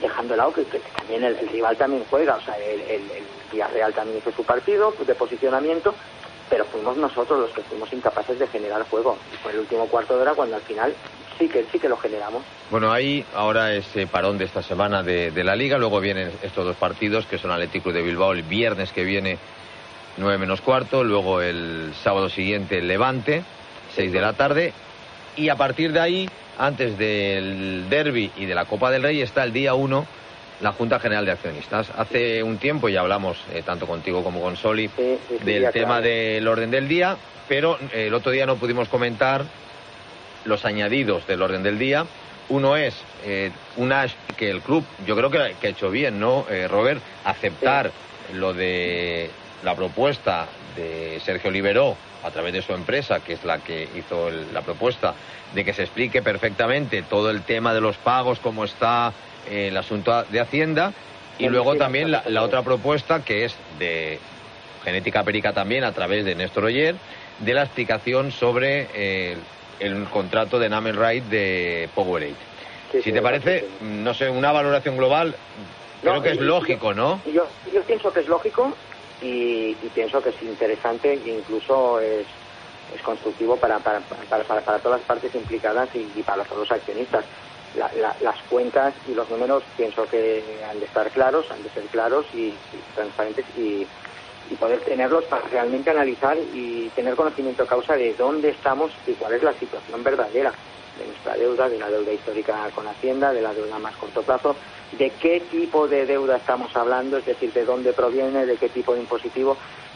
dejando de lado que, que también el, el rival también juega, o sea, el, el, el Villarreal también hizo su partido de posicionamiento, pero fuimos nosotros los que fuimos incapaces de generar juego. Y fue el último cuarto de hora cuando al final sí que sí que lo generamos. Bueno, ahí ahora ese parón de esta semana de, de la Liga, luego vienen estos dos partidos que son Atlético de Bilbao el viernes que viene nueve menos cuarto, luego el sábado siguiente el Levante, seis de la tarde, y a partir de ahí, antes del derbi y de la Copa del Rey, está el día uno la Junta General de Accionistas. Hace un tiempo ya hablamos, eh, tanto contigo como con Soli, sí, sí, sí, del tema claro. del orden del día, pero eh, el otro día no pudimos comentar los añadidos del orden del día. Uno es eh, una que el club, yo creo que, que ha hecho bien, ¿no, eh, Robert? Aceptar sí. lo de la propuesta de Sergio Liberó a través de su empresa, que es la que hizo el, la propuesta, de que se explique perfectamente todo el tema de los pagos, cómo está eh, el asunto de Hacienda, y luego también la, la otra propuesta, que es de Genética Perica también, a través de Néstor Oyer, de la explicación sobre eh, el contrato de Name Right de Powerade. Sí, si sí, te parece, sí, sí. no sé, una valoración global, creo no, que es yo, lógico, ¿no? Yo, yo pienso que es lógico y, y pienso que es interesante e incluso es, es constructivo para, para, para, para, para todas las partes implicadas y, y para todos los accionistas. La, la, las cuentas y los números pienso que han de estar claros, han de ser claros y, y transparentes y, y poder tenerlos para realmente analizar y tener conocimiento de causa de dónde estamos y cuál es la situación verdadera de nuestra deuda, de la deuda histórica con Hacienda, de la deuda a más corto plazo, de qué tipo de deuda estamos hablando, es decir, de dónde proviene, de qué tipo de impositivo.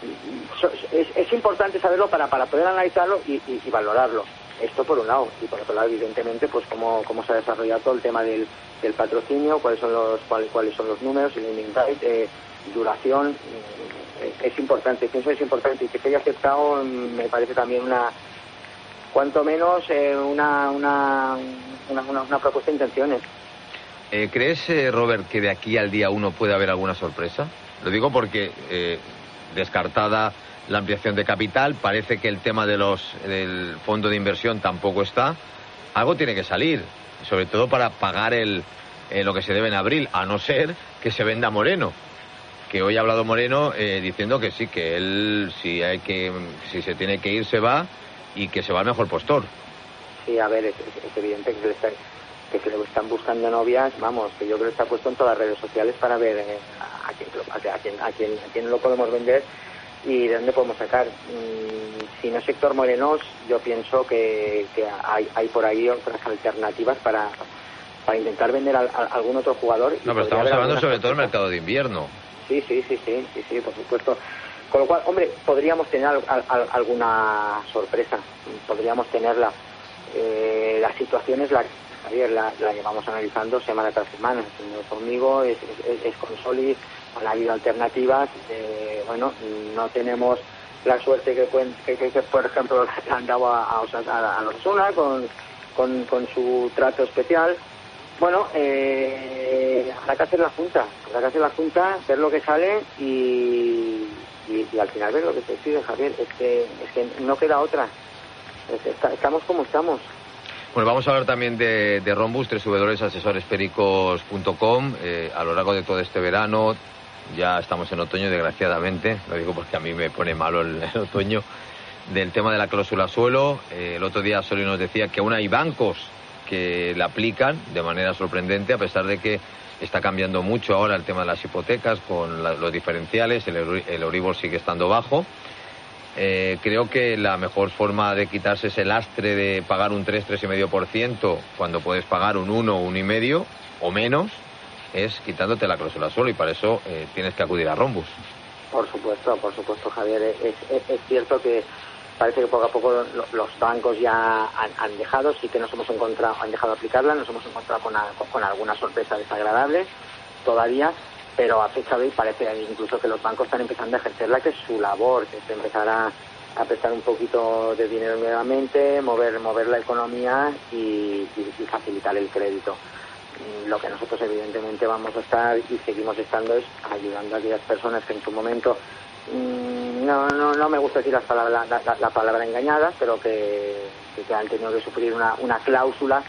Es, es importante saberlo para, para poder analizarlo y, y, y valorarlo. Esto por un lado, y por otro lado, evidentemente, pues cómo, cómo se ha desarrollado todo el tema del, del patrocinio, cuáles son los cuáles, cuáles son los números, el naming right, eh, duración, eh, es importante, pienso que es importante, y que se haya aceptado me parece también una, cuanto menos, eh, una, una, una, una, una propuesta de intenciones. Eh, ¿Crees, eh, Robert, que de aquí al día uno puede haber alguna sorpresa? Lo digo porque, eh, descartada la ampliación de capital, parece que el tema de los del fondo de inversión tampoco está. Algo tiene que salir, sobre todo para pagar el eh, lo que se debe en abril, a no ser que se venda Moreno, que hoy ha hablado Moreno eh, diciendo que sí, que él si hay que si se tiene que ir se va y que se va al mejor postor. Sí, a ver, es, es evidente que se, le está, que se le están buscando novias, vamos, que yo creo que está puesto en todas las redes sociales para ver eh, a, quién, a, quién, a, quién, a quién lo podemos vender y de dónde podemos sacar. Mm, si no es Héctor Morenos, yo pienso que, que hay, hay por ahí otras alternativas para, para intentar vender a, a algún otro jugador. No, pero estamos hablando sobre todo del mercado de invierno. Sí, sí, sí, sí, sí, sí, por supuesto. Con lo cual, hombre, podríamos tener al, al, alguna sorpresa, podríamos tenerla. Eh, la situación es la Javier, la, la llevamos analizando semana tras semana. No es conmigo, es, es, es con Soli, han habido alternativas. Eh, bueno, no tenemos la suerte que, que, que, que por ejemplo, le han dado a, a, a, a Osasuna con, con, con su trato especial. Bueno, eh, habrá que hacer la junta, habrá que hacer la junta, ver lo que sale y, y, y al final ver lo que se decide, Javier. Es que, es que no queda otra. Es, está, estamos como estamos. Bueno, vamos a hablar también de, de Rhombus, doble u doble u doble u punto asesores pericos punto com. Eh, a lo largo de todo este verano, ya estamos en otoño, desgraciadamente, lo digo porque a mí me pone malo el, el otoño, del tema de la cláusula suelo. Eh, el otro día Soli nos decía que aún hay bancos que la aplican de manera sorprendente, a pesar de que está cambiando mucho ahora el tema de las hipotecas con la, los diferenciales, el, el Euribor sigue estando bajo. Eh, creo que la mejor forma de quitarse ese lastre de pagar un tres, tres coma cinco por ciento cuando puedes pagar un uno, uno coma cinco o menos, es quitándote la cláusula suelo, y para eso eh, tienes que acudir a Rhombus. Por supuesto, por supuesto, Javier. Es, es, es cierto que parece que poco a poco los bancos ya han, han dejado, sí que nos hemos encontrado, han dejado de aplicarla, nos hemos encontrado con, con, con alguna sorpresa desagradable todavía, pero a fecha de hoy parece incluso que los bancos están empezando a ejercerla, que es su labor, que es empezar a, a prestar un poquito de dinero nuevamente, mover mover la economía y, y, y facilitar el crédito. Lo que nosotros evidentemente vamos a estar y seguimos estando es ayudando a aquellas personas que en su momento, no no no me gusta decir la palabra, la, la, la palabra engañada, pero que, que han tenido que sufrir una, una cláusula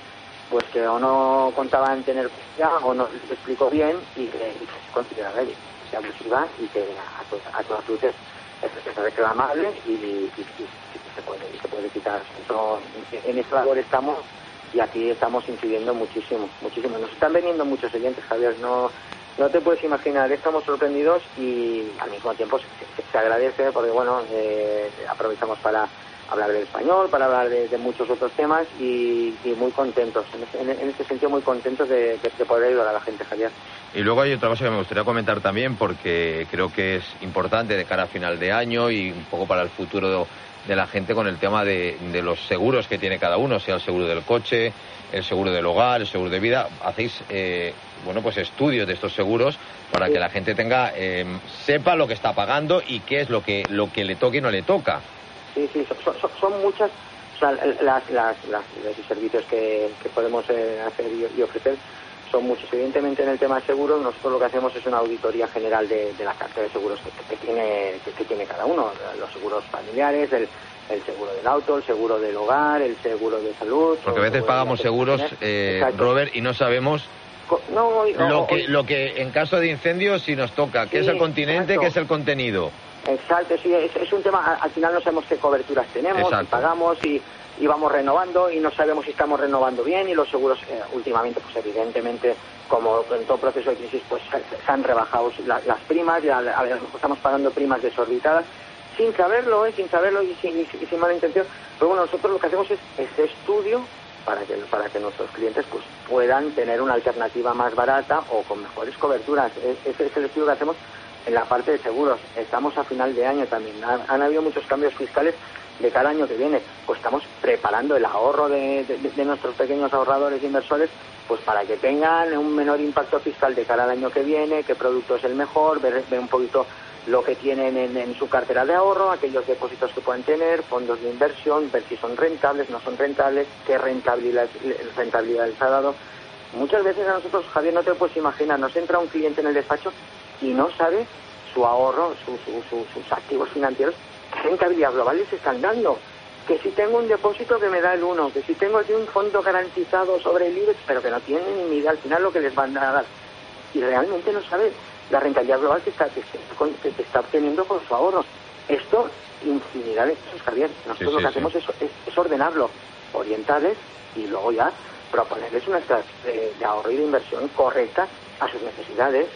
pues que o no contaban tener ya o no les explicó bien y que, y que se considera débil, que sea abusiva y que a, to, a todas luces es, es reclamable y, y, y, y se puede y se puede quitar. Eso, en esta labor estamos y aquí estamos incidiendo muchísimo, muchísimo. Nos están veniendo muchos oyentes, Javier, no no te puedes imaginar, estamos sorprendidos y al mismo tiempo se, se, se agradece porque, bueno, eh, aprovechamos para hablar del español, para hablar de, de muchos otros temas y, y muy contentos, en, en, en este sentido muy contentos de, de, de poder ayudar a la gente, Javier. Y luego hay otra cosa que me gustaría comentar también porque creo que es importante de cara a final de año y un poco para el futuro de la gente con el tema de, de los seguros que tiene cada uno, sea el seguro del coche, el seguro del hogar, el seguro de vida. Hacéis eh, bueno, pues estudios de estos seguros para sí. que la gente tenga eh, sepa lo que está pagando y qué es lo que lo que le toca y no le toca. Sí, sí, son, son, son muchas, o sea, las, las, las, los servicios que, que podemos eh, hacer y, y ofrecer son muchos. Evidentemente, en el tema de seguros, nosotros lo que hacemos es una auditoría general de, de la cartera de seguros que, que, tiene, que, que tiene cada uno. Los seguros familiares, el, el seguro del auto, el seguro del hogar, el seguro de salud. Porque a veces pagamos seguros, eh, Robert, y no sabemos no, hoy, lo, no, que, hoy... lo que en caso de incendio si nos toca, qué sí, es el continente, exacto. qué es el contenido. Exacto, sí, es, es un tema, al final no sabemos qué coberturas tenemos, y pagamos y, y vamos renovando y no sabemos si estamos renovando bien y los seguros eh, últimamente, pues evidentemente, como en todo proceso de crisis, pues se, se han rebajado la, las primas, ya a ver, estamos pagando primas desorbitadas, sin saberlo, eh, sin saberlo y sin, y sin mala intención, pero bueno, nosotros lo que hacemos es este estudio para que para que nuestros clientes pues puedan tener una alternativa más barata o con mejores coberturas. Ese es el estudio que hacemos en la parte de seguros. Estamos a final de año también. Han, han habido muchos cambios fiscales de cada año que viene. Pues estamos preparando el ahorro de, de, de nuestros pequeños ahorradores e inversores pues para que tengan un menor impacto fiscal de cara al año que viene, qué producto es el mejor, ver, ver un poquito lo que tienen en, en su cartera de ahorro, aquellos depósitos que pueden tener, fondos de inversión, ver si son rentables, no son rentables, qué rentabilidad, rentabilidad les ha dado. Muchas veces a nosotros, Javier, no te lo puedes imaginar, nos entra un cliente en el despacho y no sabe su ahorro, su, su, su, sus activos financieros, qué rentabilidad global les están dando. Que si tengo un depósito que me da el uno, que si tengo aquí un fondo garantizado sobre el IBEX, pero que no tienen ni idea al final lo que les van a dar. Y realmente no sabe la rentabilidad global que está, que, que, que está obteniendo con su ahorro. Esto, infinidad de cosas, Javier. Nosotros sí, sí, lo que hacemos sí. es, es, es ordenarlo, orientarles y luego ya proponerles una estrategia de, de ahorro y de inversión correcta a sus necesidades.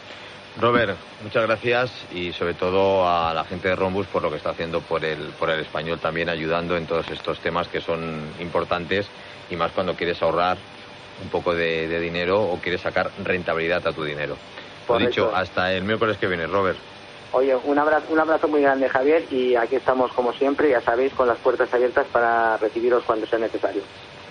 Robert, muchas gracias y sobre todo a la gente de Rhombus por lo que está haciendo por el, por el español, también ayudando en todos estos temas que son importantes y más cuando quieres ahorrar un poco de, de dinero o quieres sacar rentabilidad a tu dinero. Lo dicho, hasta el miércoles que viene, Robert. Oye, un abrazo, un abrazo muy grande, Javier, y aquí estamos como siempre, ya sabéis, con las puertas abiertas para recibiros cuando sea necesario.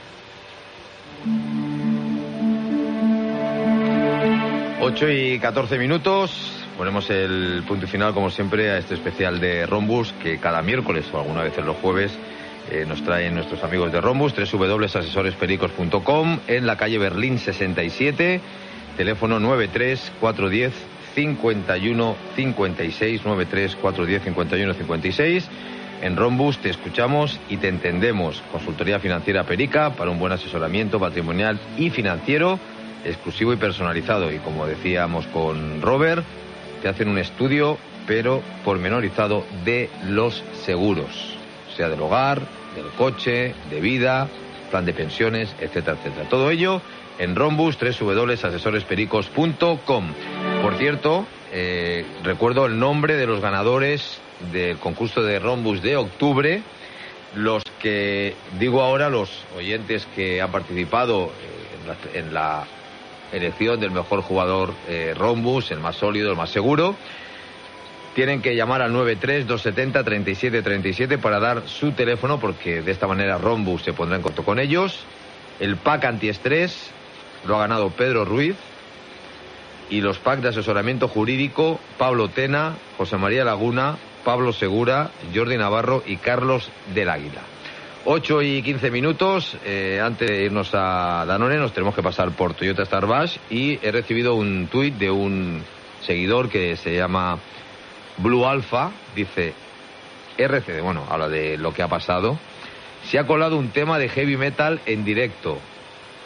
ocho y catorce minutos, ponemos el punto final como siempre a este especial de Rhombus que cada miércoles o alguna vez los jueves eh, nos traen nuestros amigos de Rhombus, doble u doble u doble u punto asesores pericos punto com, en la calle Berlín sesenta y siete, teléfono nueve tres cuatro uno cero cinco uno cinco seis, nueve tres cuatro uno cero cinco uno cinco seis. En Rhombus te escuchamos y te entendemos. Consultoría financiera Perica para un buen asesoramiento patrimonial y financiero exclusivo y personalizado. Y como decíamos con Robert, te hacen un estudio pero pormenorizado de los seguros, sea del hogar, del coche, de vida, plan de pensiones, etcétera, etcétera. Todo ello en Rhombus, doble u doble u doble u punto asesores pericos punto com. Por cierto, eh, recuerdo el nombre de los ganadores del concurso de Rhombus de octubre. Los que digo ahora, los oyentes que han participado eh, en, la, en la elección del mejor jugador eh, Rhombus, el más sólido, el más seguro, tienen que llamar al nueve tres dos siete cero tres siete tres siete para dar su teléfono, porque de esta manera Rhombus se pondrá en contacto con ellos. El pack antiestrés lo ha ganado Pedro Ruiz y los packs de asesoramiento jurídico Pablo Tena, José María Laguna, Pablo Segura, Jordi Navarro y Carlos del Águila. ocho y quince minutos, eh, antes de irnos a Danone nos tenemos que pasar por Toyota Starbash y he recibido un tuit de un seguidor que se llama Blue Alpha, dice R C D, bueno, habla de lo que ha pasado. Se ha colado un tema de heavy metal en directo.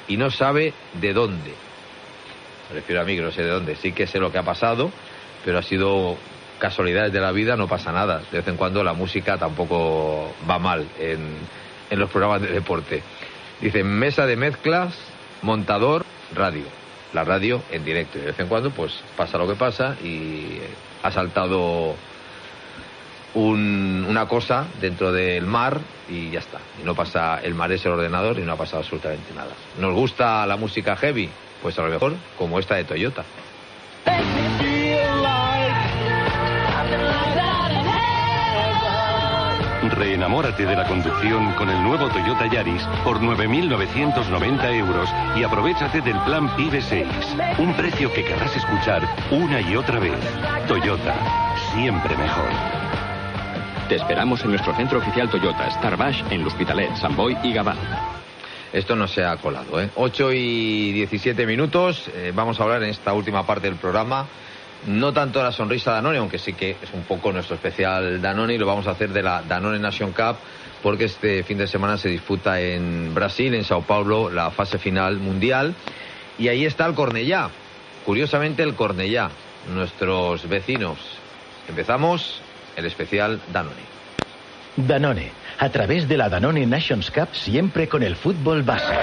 y no sabe de dónde. Me refiero a mí, que no sé de dónde. Sí que sé lo que ha pasado, pero ha sido casualidades de la vida, no pasa nada. De vez en cuando la música tampoco va mal en, en los programas de deporte. Dice, mesa de mezclas, montador, radio. La radio en directo. Y de vez en cuando, pues, pasa lo que pasa y ha saltado un, una cosa dentro del mar y ya está. Y no pasa, el mar es el ordenador y no ha pasado absolutamente nada. ¿Nos gusta la música heavy? Pues a lo mejor como esta de Toyota. Reenamórate de la conducción con el nuevo Toyota Yaris por nueve mil novecientos noventa euros y aprovéchate del plan PIBE seis. Un precio que querrás escuchar una y otra vez. Toyota, siempre mejor. Te esperamos en nuestro centro oficial Toyota, Starbash, en L'Hospitalet, Sant Boi y Gavà. Esto no se ha colado, ¿eh? ocho y diecisiete minutos. Eh, vamos a hablar en esta última parte del programa. No tanto de la sonrisa Danone, aunque sí que es un poco nuestro especial Danone, y lo vamos a hacer de la Danone Nation Cup, porque este fin de semana se disputa en Brasil, en Sao Paulo, la fase final mundial. Y ahí está el Cornellá. Curiosamente, el Cornellá, nuestros vecinos. Empezamos el especial Danone. Danone, a través de la Danone Nations Cup, siempre con el fútbol base.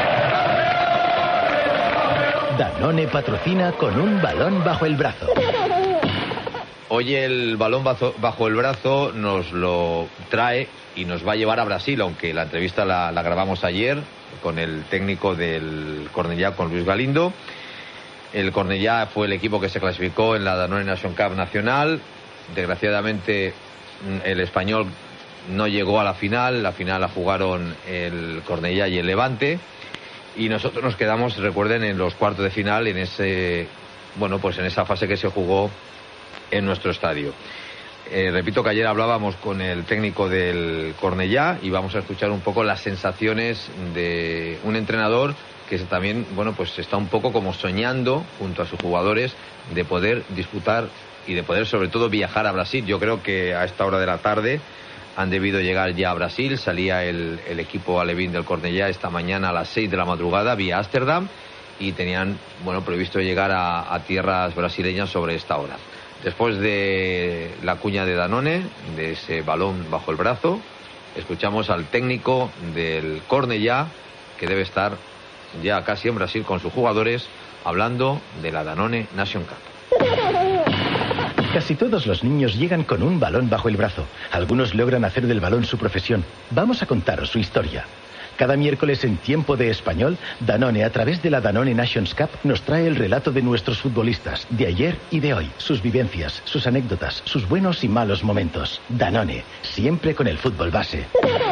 Danone patrocina con un balón bajo el brazo. Hoy el balón bajo, bajo el brazo nos lo trae y nos va a llevar a Brasil, aunque la entrevista la, la grabamos ayer con el técnico del Cornellá, con Luis Galindo. El Cornellá fue el equipo que se clasificó en la Danone Nation Cup nacional. Desgraciadamente el Español no llegó a la final. La final la jugaron el Cornellá y el Levante. Y nosotros nos quedamos, recuerden, en los cuartos de final, en ese, bueno, pues en esa fase que se jugó en nuestro estadio. Eh, repito que ayer hablábamos con el técnico del Cornellá y vamos a escuchar un poco las sensaciones de un entrenador que también, bueno, pues está un poco como soñando junto a sus jugadores de poder disputar y de poder sobre todo viajar a Brasil. Yo creo que a esta hora de la tarde han debido llegar ya a Brasil. Salía el, el equipo alevín del Cornellá esta mañana a las seis de la madrugada vía Ámsterdam y tenían, bueno, previsto llegar a, a tierras brasileñas sobre esta hora. Después de la cuña de Danone, de ese balón bajo el brazo, escuchamos al técnico del Cornellá, que debe estar ya casi en Brasil con sus jugadores, hablando de la Danone Nation Cup. Casi todos los niños llegan con un balón bajo el brazo. Algunos logran hacer del balón su profesión. Vamos a contaros su historia. Cada miércoles en Tiempo de Español, Danone, a través de la Danone Nations Cup, nos trae el relato de nuestros futbolistas, de ayer y de hoy, sus vivencias, sus anécdotas, sus buenos y malos momentos. Danone, siempre con el fútbol base.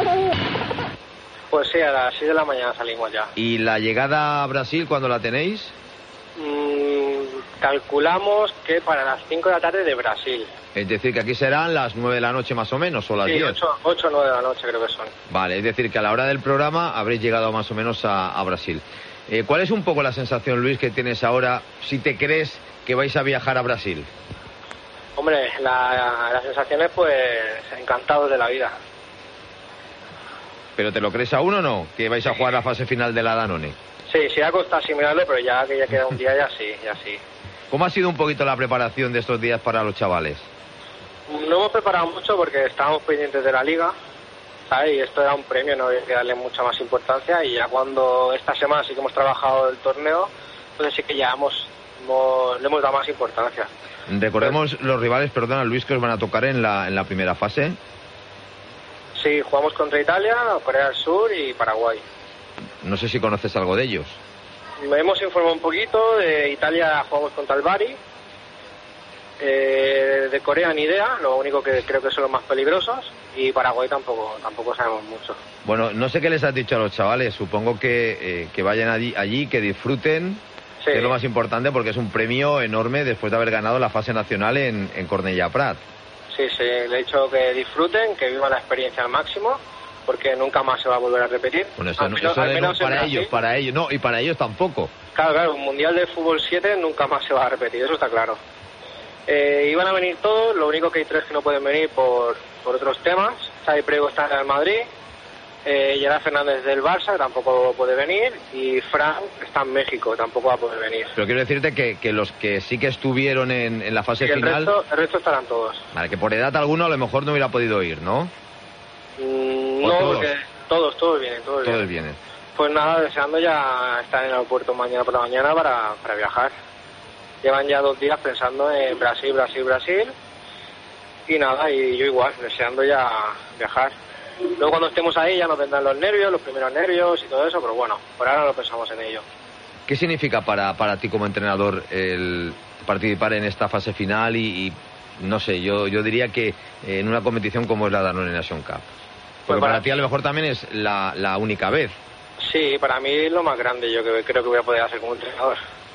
Pues sí, a las seis de la mañana salimos ya. ¿Y la llegada a Brasil, cuándo la tenéis? Mm, calculamos que para las cinco de la tarde de Brasil. Es decir, que aquí serán las nueve de la noche más o menos, o las sí, diez. ocho o nueve de la noche creo que son. Vale, es decir, que a la hora del programa habréis llegado más o menos a, a Brasil. Eh, ¿Cuál es un poco la sensación, Luis, que tienes ahora, si te crees que vais a viajar a Brasil? Hombre, la, la sensación es pues encantados de la vida. ¿Pero te lo crees aún o no, que vais a jugar la fase final de la Danone? Sí, sí ha costado asimilarlo, pero ya que ya queda un día, ya sí, ya sí. ¿Cómo ha sido un poquito la preparación de estos días para los chavales? No hemos preparado mucho porque estábamos pendientes de la liga, ¿sabes? Y esto era un premio, no había que darle mucha más importancia. Y ya cuando esta semana sí que hemos trabajado el torneo, entonces sí que ya hemos, hemos, le hemos dado más importancia. Recordemos Pero, los rivales, perdona Luis, que os van a tocar en la, en la primera fase. Sí, jugamos contra Italia, Corea del Sur y Paraguay. No sé si conoces algo de ellos. Me hemos informado un poquito. De Italia jugamos contra el Bari. Eh, de Corea ni idea, lo único que creo que son los más peligrosos. Y Paraguay tampoco tampoco sabemos mucho. Bueno, no sé qué les has dicho a los chavales. Supongo que, eh, que vayan allí, allí, que disfruten, sí. Que es lo más importante porque es un premio enorme después de haber ganado la fase nacional en, en Cornellà Prat. Sí, sí, le he dicho que disfruten, que vivan la experiencia al máximo, porque nunca más se va a volver a repetir. Bueno, eso, al no, menos, eso al no, menos para ellos, para ellos, no, y para ellos tampoco. Claro, claro, un Mundial de Fútbol siete nunca más se va a repetir, eso está claro. Eh, iban a venir todos, lo único que hay tres que no pueden venir por, por otros temas. Xavi Prego está en el Madrid, Eh, Gerard Fernández del Barça, que tampoco puede venir, y Fran está en México, tampoco va a poder venir. Pero quiero decirte que, que los que sí que estuvieron en, en la fase Y el final... resto, el resto estarán todos. Vale, que por edad alguno a lo mejor no hubiera podido ir, ¿no? Mm, ¿O no, todos? porque todos, todos vienen, todos vienen. Todos vienen. Pues nada, deseando ya estar en el aeropuerto mañana por la mañana para, para viajar. Llevan ya dos días pensando en Brasil, Brasil, Brasil. Y nada, y yo igual, deseando ya viajar. Luego cuando estemos ahí ya nos vendrán los nervios, los primeros nervios y todo eso, pero bueno, por ahora no pensamos en ello. ¿Qué significa para, para ti como entrenador el participar en esta fase final y, y no sé, yo, yo diría que en una competición como es la Danone Nation Cup? Porque Pues para para ti a lo mejor también es la, la única vez. Sí, para mí es lo más grande yo que creo que voy a poder hacer como entrenador.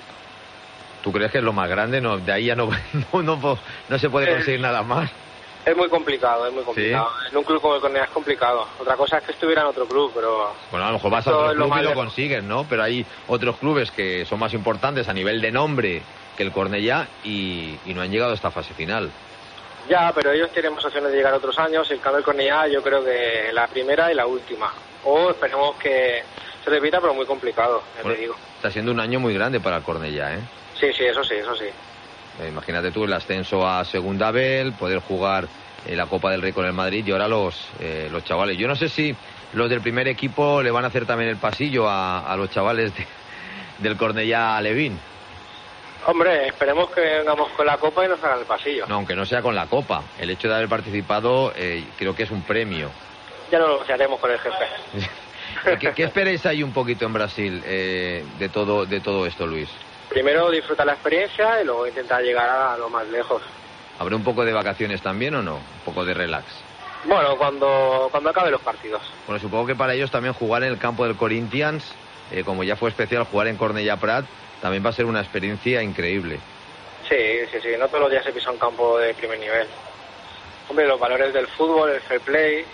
¿Tú crees que es lo más grande? No, de ahí ya no, no, no, no se puede conseguir nada más. Es muy complicado, es muy complicado. En un club como el Cornellá es complicado. Otra cosa es que estuviera en otro club, pero... Bueno, a lo mejor vas a Esto otro es lo club y más lo lejos. consigues, ¿no? Pero hay otros clubes que son más importantes a nivel de nombre que el Cornellá y, y no han llegado a esta fase final. Ya, pero ellos tienen más opciones de llegar otros años. En cambio el Cornellá yo creo que la primera y la última. O esperemos que se repita, pero muy complicado, ya Bueno, te digo. está siendo un año muy grande para el Cornellá, ¿eh? Sí, sí, eso sí, eso sí. Eh, Imagínate tú el ascenso a Segunda B, el poder jugar eh, la Copa del Rey con el Madrid y ahora los, eh, los chavales. Yo no sé si los del primer equipo le van a hacer también el pasillo a, a los chavales de- del Cornellá Levín. Hombre, esperemos que vengamos con la copa y nos hagan el pasillo. No, aunque no sea con la Copa. El hecho de haber participado eh, creo que es un premio. Ya lo negociaremos con el jefe. ¿Qué, qué esperáis ahí un poquito en Brasil eh, de todo de todo esto, Luis? Primero disfrutar la experiencia y luego intentar llegar a lo más lejos. ¿Habrá un poco de vacaciones también o no? Un poco de relax. Bueno, cuando, cuando acaben los partidos. Bueno, supongo que para ellos también jugar en el campo del Corinthians, eh, como ya fue especial jugar en Cornellá Prat, también va a ser una experiencia increíble. Sí, sí, sí, no todos los días se pisa un campo de primer nivel. Hombre, los valores del fútbol, el fair play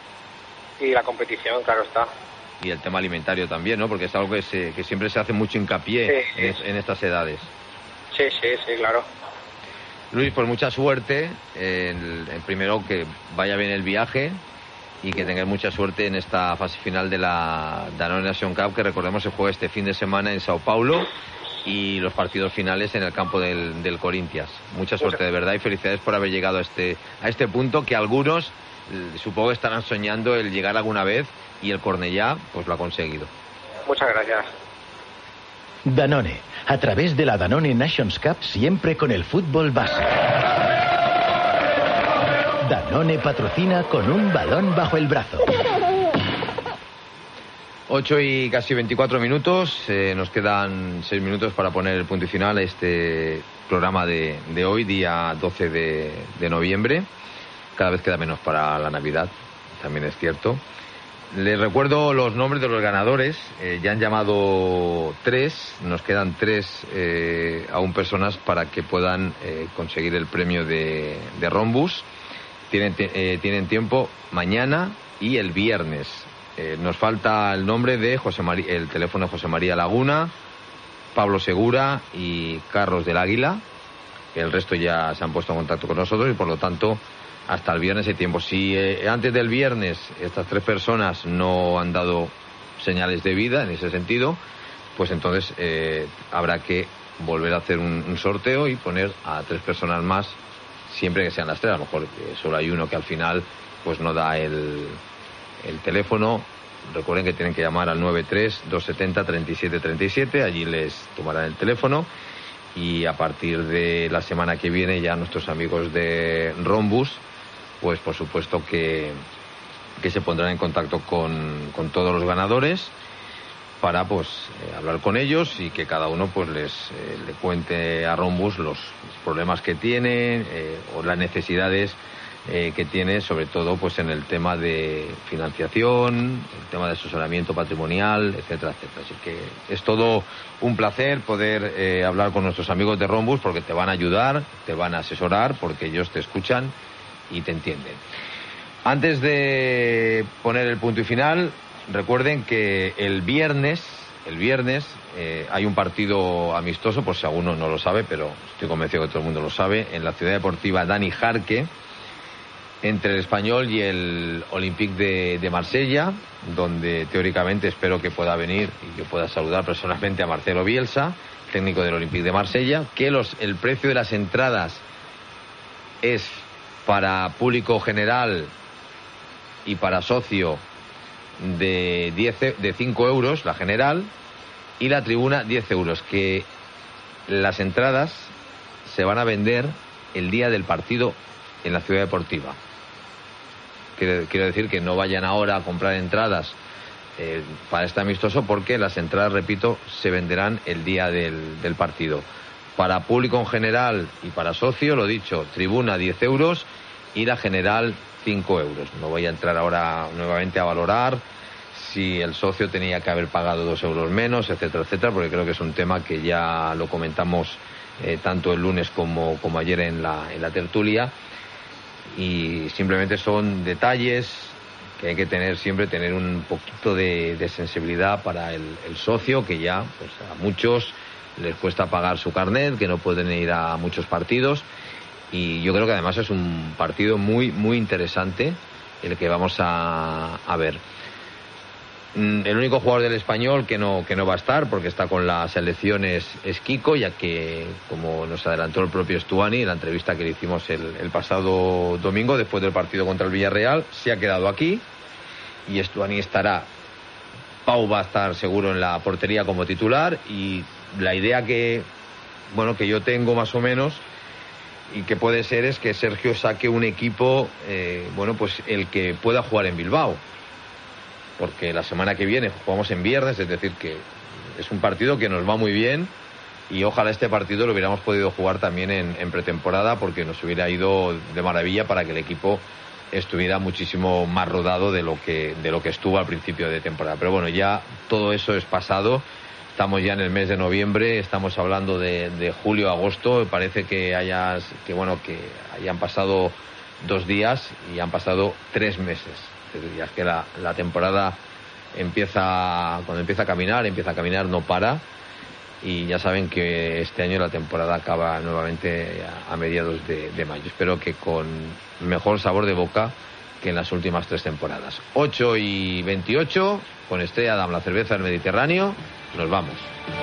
y la competición, claro está. Y el tema alimentario también, ¿no? Porque es algo que, se, que siempre se hace mucho hincapié Sí, en, en estas edades. Sí, sí, sí, claro. Luis, pues mucha suerte. El, el primero, que vaya bien el viaje y que tengáis mucha suerte en esta fase final de la Danone Nation Cup, que recordemos se juega este fin de semana en Sao Paulo, y los partidos finales en el campo del, del Corinthians. Mucha suerte de verdad y felicidades por haber llegado a este, a este punto que algunos eh, supongo que estarán soñando el llegar alguna vez, y el Cornellá pues lo ha conseguido. Muchas gracias. Danone, a través de la Danone Nations Cup, siempre con el fútbol base. Danone patrocina con un balón bajo el brazo. ocho y casi veinticuatro minutos, eh, nos quedan seis minutos para poner el punto y final a este programa de, de hoy, día doce de, de noviembre. Cada vez queda menos para la Navidad, también es cierto. Les recuerdo los nombres de los ganadores. Eh, ya han llamado tres, nos quedan tres eh, aún personas para que puedan eh, conseguir el premio de, de Rhombus. Tienen, eh, tienen tiempo mañana y el viernes. Eh, nos falta el nombre de José María, el teléfono de José María Laguna, Pablo Segura y Carlos del Águila. El resto ya se han puesto en contacto con nosotros y por lo tanto hasta el viernes hay tiempo. Si eh, antes del viernes estas tres personas no han dado señales de vida en ese sentido, pues entonces eh, habrá que volver a hacer un, un sorteo y poner a tres personas más, siempre que sean las tres. A lo mejor eh, solo hay uno que al final pues no da el, el teléfono. Recuerden que tienen que llamar al nueve tres, dos siete cero, tres siete tres siete, allí les tomarán el teléfono. Y a partir de la semana que viene ya nuestros amigos de Rhombus, pues por supuesto que, que se pondrán en contacto con, con todos los ganadores para pues eh, hablar con ellos y que cada uno pues les eh, le cuente a Rhombus los, los problemas que tiene eh, o las necesidades eh, que tiene, sobre todo pues en el tema de financiación, el tema de asesoramiento patrimonial, etcétera, etcétera. Así que es todo un placer poder eh, hablar con nuestros amigos de Rhombus, porque te van a ayudar, te van a asesorar, porque ellos te escuchan y te entienden. Antes de poner el punto y final, recuerden que el viernes, el viernes eh, hay un partido amistoso, por si alguno no lo sabe, pero estoy convencido que todo el mundo lo sabe, en la Ciudad Deportiva Dani Jarque, entre el Español y el Olympique de, de Marsella, donde teóricamente espero que pueda venir y que pueda saludar personalmente a Marcelo Bielsa, técnico del Olympique de Marsella, que los, el precio de las entradas es para público general y para socio de, diez, de cinco euros, la general, y la tribuna diez euros, que las entradas se van a vender el día del partido en la Ciudad Deportiva. Quiero, quiero decir que no vayan ahora a comprar entradas eh, para este amistoso, porque las entradas, repito, se venderán el día del, del partido. Para público en general y para socio, lo dicho, tribuna diez euros y la general cinco euros. No voy a entrar ahora nuevamente a valorar si el socio tenía que haber pagado dos euros menos, etcétera, etcétera, porque creo que es un tema que ya lo comentamos eh, tanto el lunes como, como ayer en la, en la tertulia, y simplemente son detalles que hay que tener siempre, tener un poquito de, de sensibilidad para el, el socio, que ya pues a muchos les cuesta pagar su carnet, que no pueden ir a muchos partidos, y yo creo que además es un partido muy, muy interesante el que vamos a, a ver. El único jugador del Español que no, que no va a estar, porque está con la selección, es, es Kiko, ya que, como nos adelantó el propio Stuani en la entrevista que le hicimos el, el pasado domingo, después del partido contra el Villarreal, se ha quedado aquí, y Stuani estará. Pau va a estar seguro en la portería como titular, y la idea que, bueno, que yo tengo más o menos, y que puede ser, es que Sergio saque un equipo, eh, bueno, pues el que pueda jugar en Bilbao, porque la semana que viene jugamos en viernes, es decir, que es un partido que nos va muy bien, y ojalá este partido lo hubiéramos podido jugar también en, en pretemporada, porque nos hubiera ido de maravilla para que el equipo estuviera muchísimo más rodado de lo que, de lo que estuvo al principio de temporada. Pero bueno, ya todo eso es pasado. Estamos ya en el mes de noviembre, estamos hablando de, de julio, agosto. Parece que hayas, que bueno, que hayan pasado dos días y han pasado tres meses. Es decir, ya es que la, la temporada empieza, cuando empieza a caminar, empieza a caminar, no para. Y ya saben que este año la temporada acaba nuevamente a, a mediados de, de mayo. Espero que con mejor sabor de boca que en las últimas tres temporadas. ocho y veintiocho, con Estrella Damm, la cerveza del Mediterráneo. Nos vamos.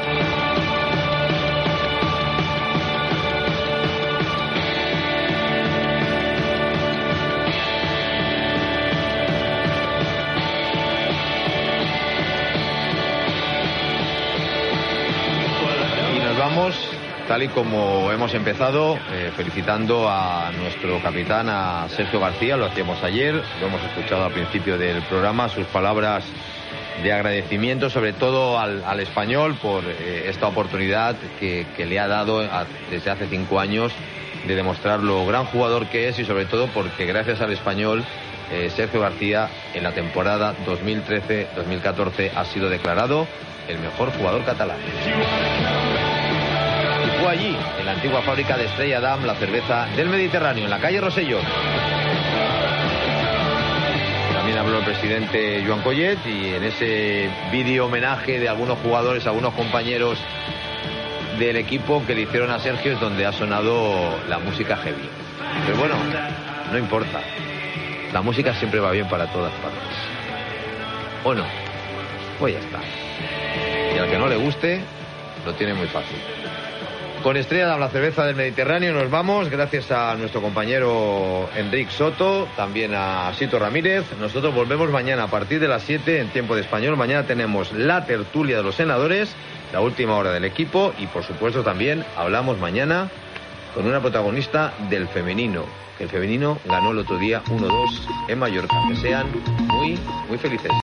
Y nos vamos, tal y como hemos empezado, eh, felicitando a nuestro capitán, a Sergio García. Lo hacíamos ayer, lo hemos escuchado al principio del programa, sus palabras de agradecimiento, sobre todo al, al Español, por eh, esta oportunidad que, que le ha dado a, desde hace cinco años, de demostrar lo gran jugador que es, y sobre todo porque gracias al Español, eh, Sergio García en la temporada dos mil trece dos mil catorce ha sido declarado el mejor jugador catalán. Y fue allí, en la antigua fábrica de Estrella Damm, la cerveza del Mediterráneo, en la calle Rosellón. También habló el presidente Joan Collet, y en ese vídeo homenaje de algunos jugadores, algunos compañeros del equipo que le hicieron a Sergio, es donde ha sonado la música heavy. Pero bueno, no importa. La música siempre va bien para todas partes. ¿O no? Pues ya está. Y al que no le guste, lo tiene muy fácil. Con Estrella Damm, la cerveza del Mediterráneo, nos vamos. Gracias a nuestro compañero Enric Soto, también a Sito Ramírez. Nosotros volvemos mañana a partir de las siete en tiempo de español. Mañana tenemos la tertulia de los senadores, la última hora del equipo, y por supuesto también hablamos mañana con una protagonista del femenino, que el femenino ganó el otro día uno dos en Mallorca. Que sean muy, muy felices.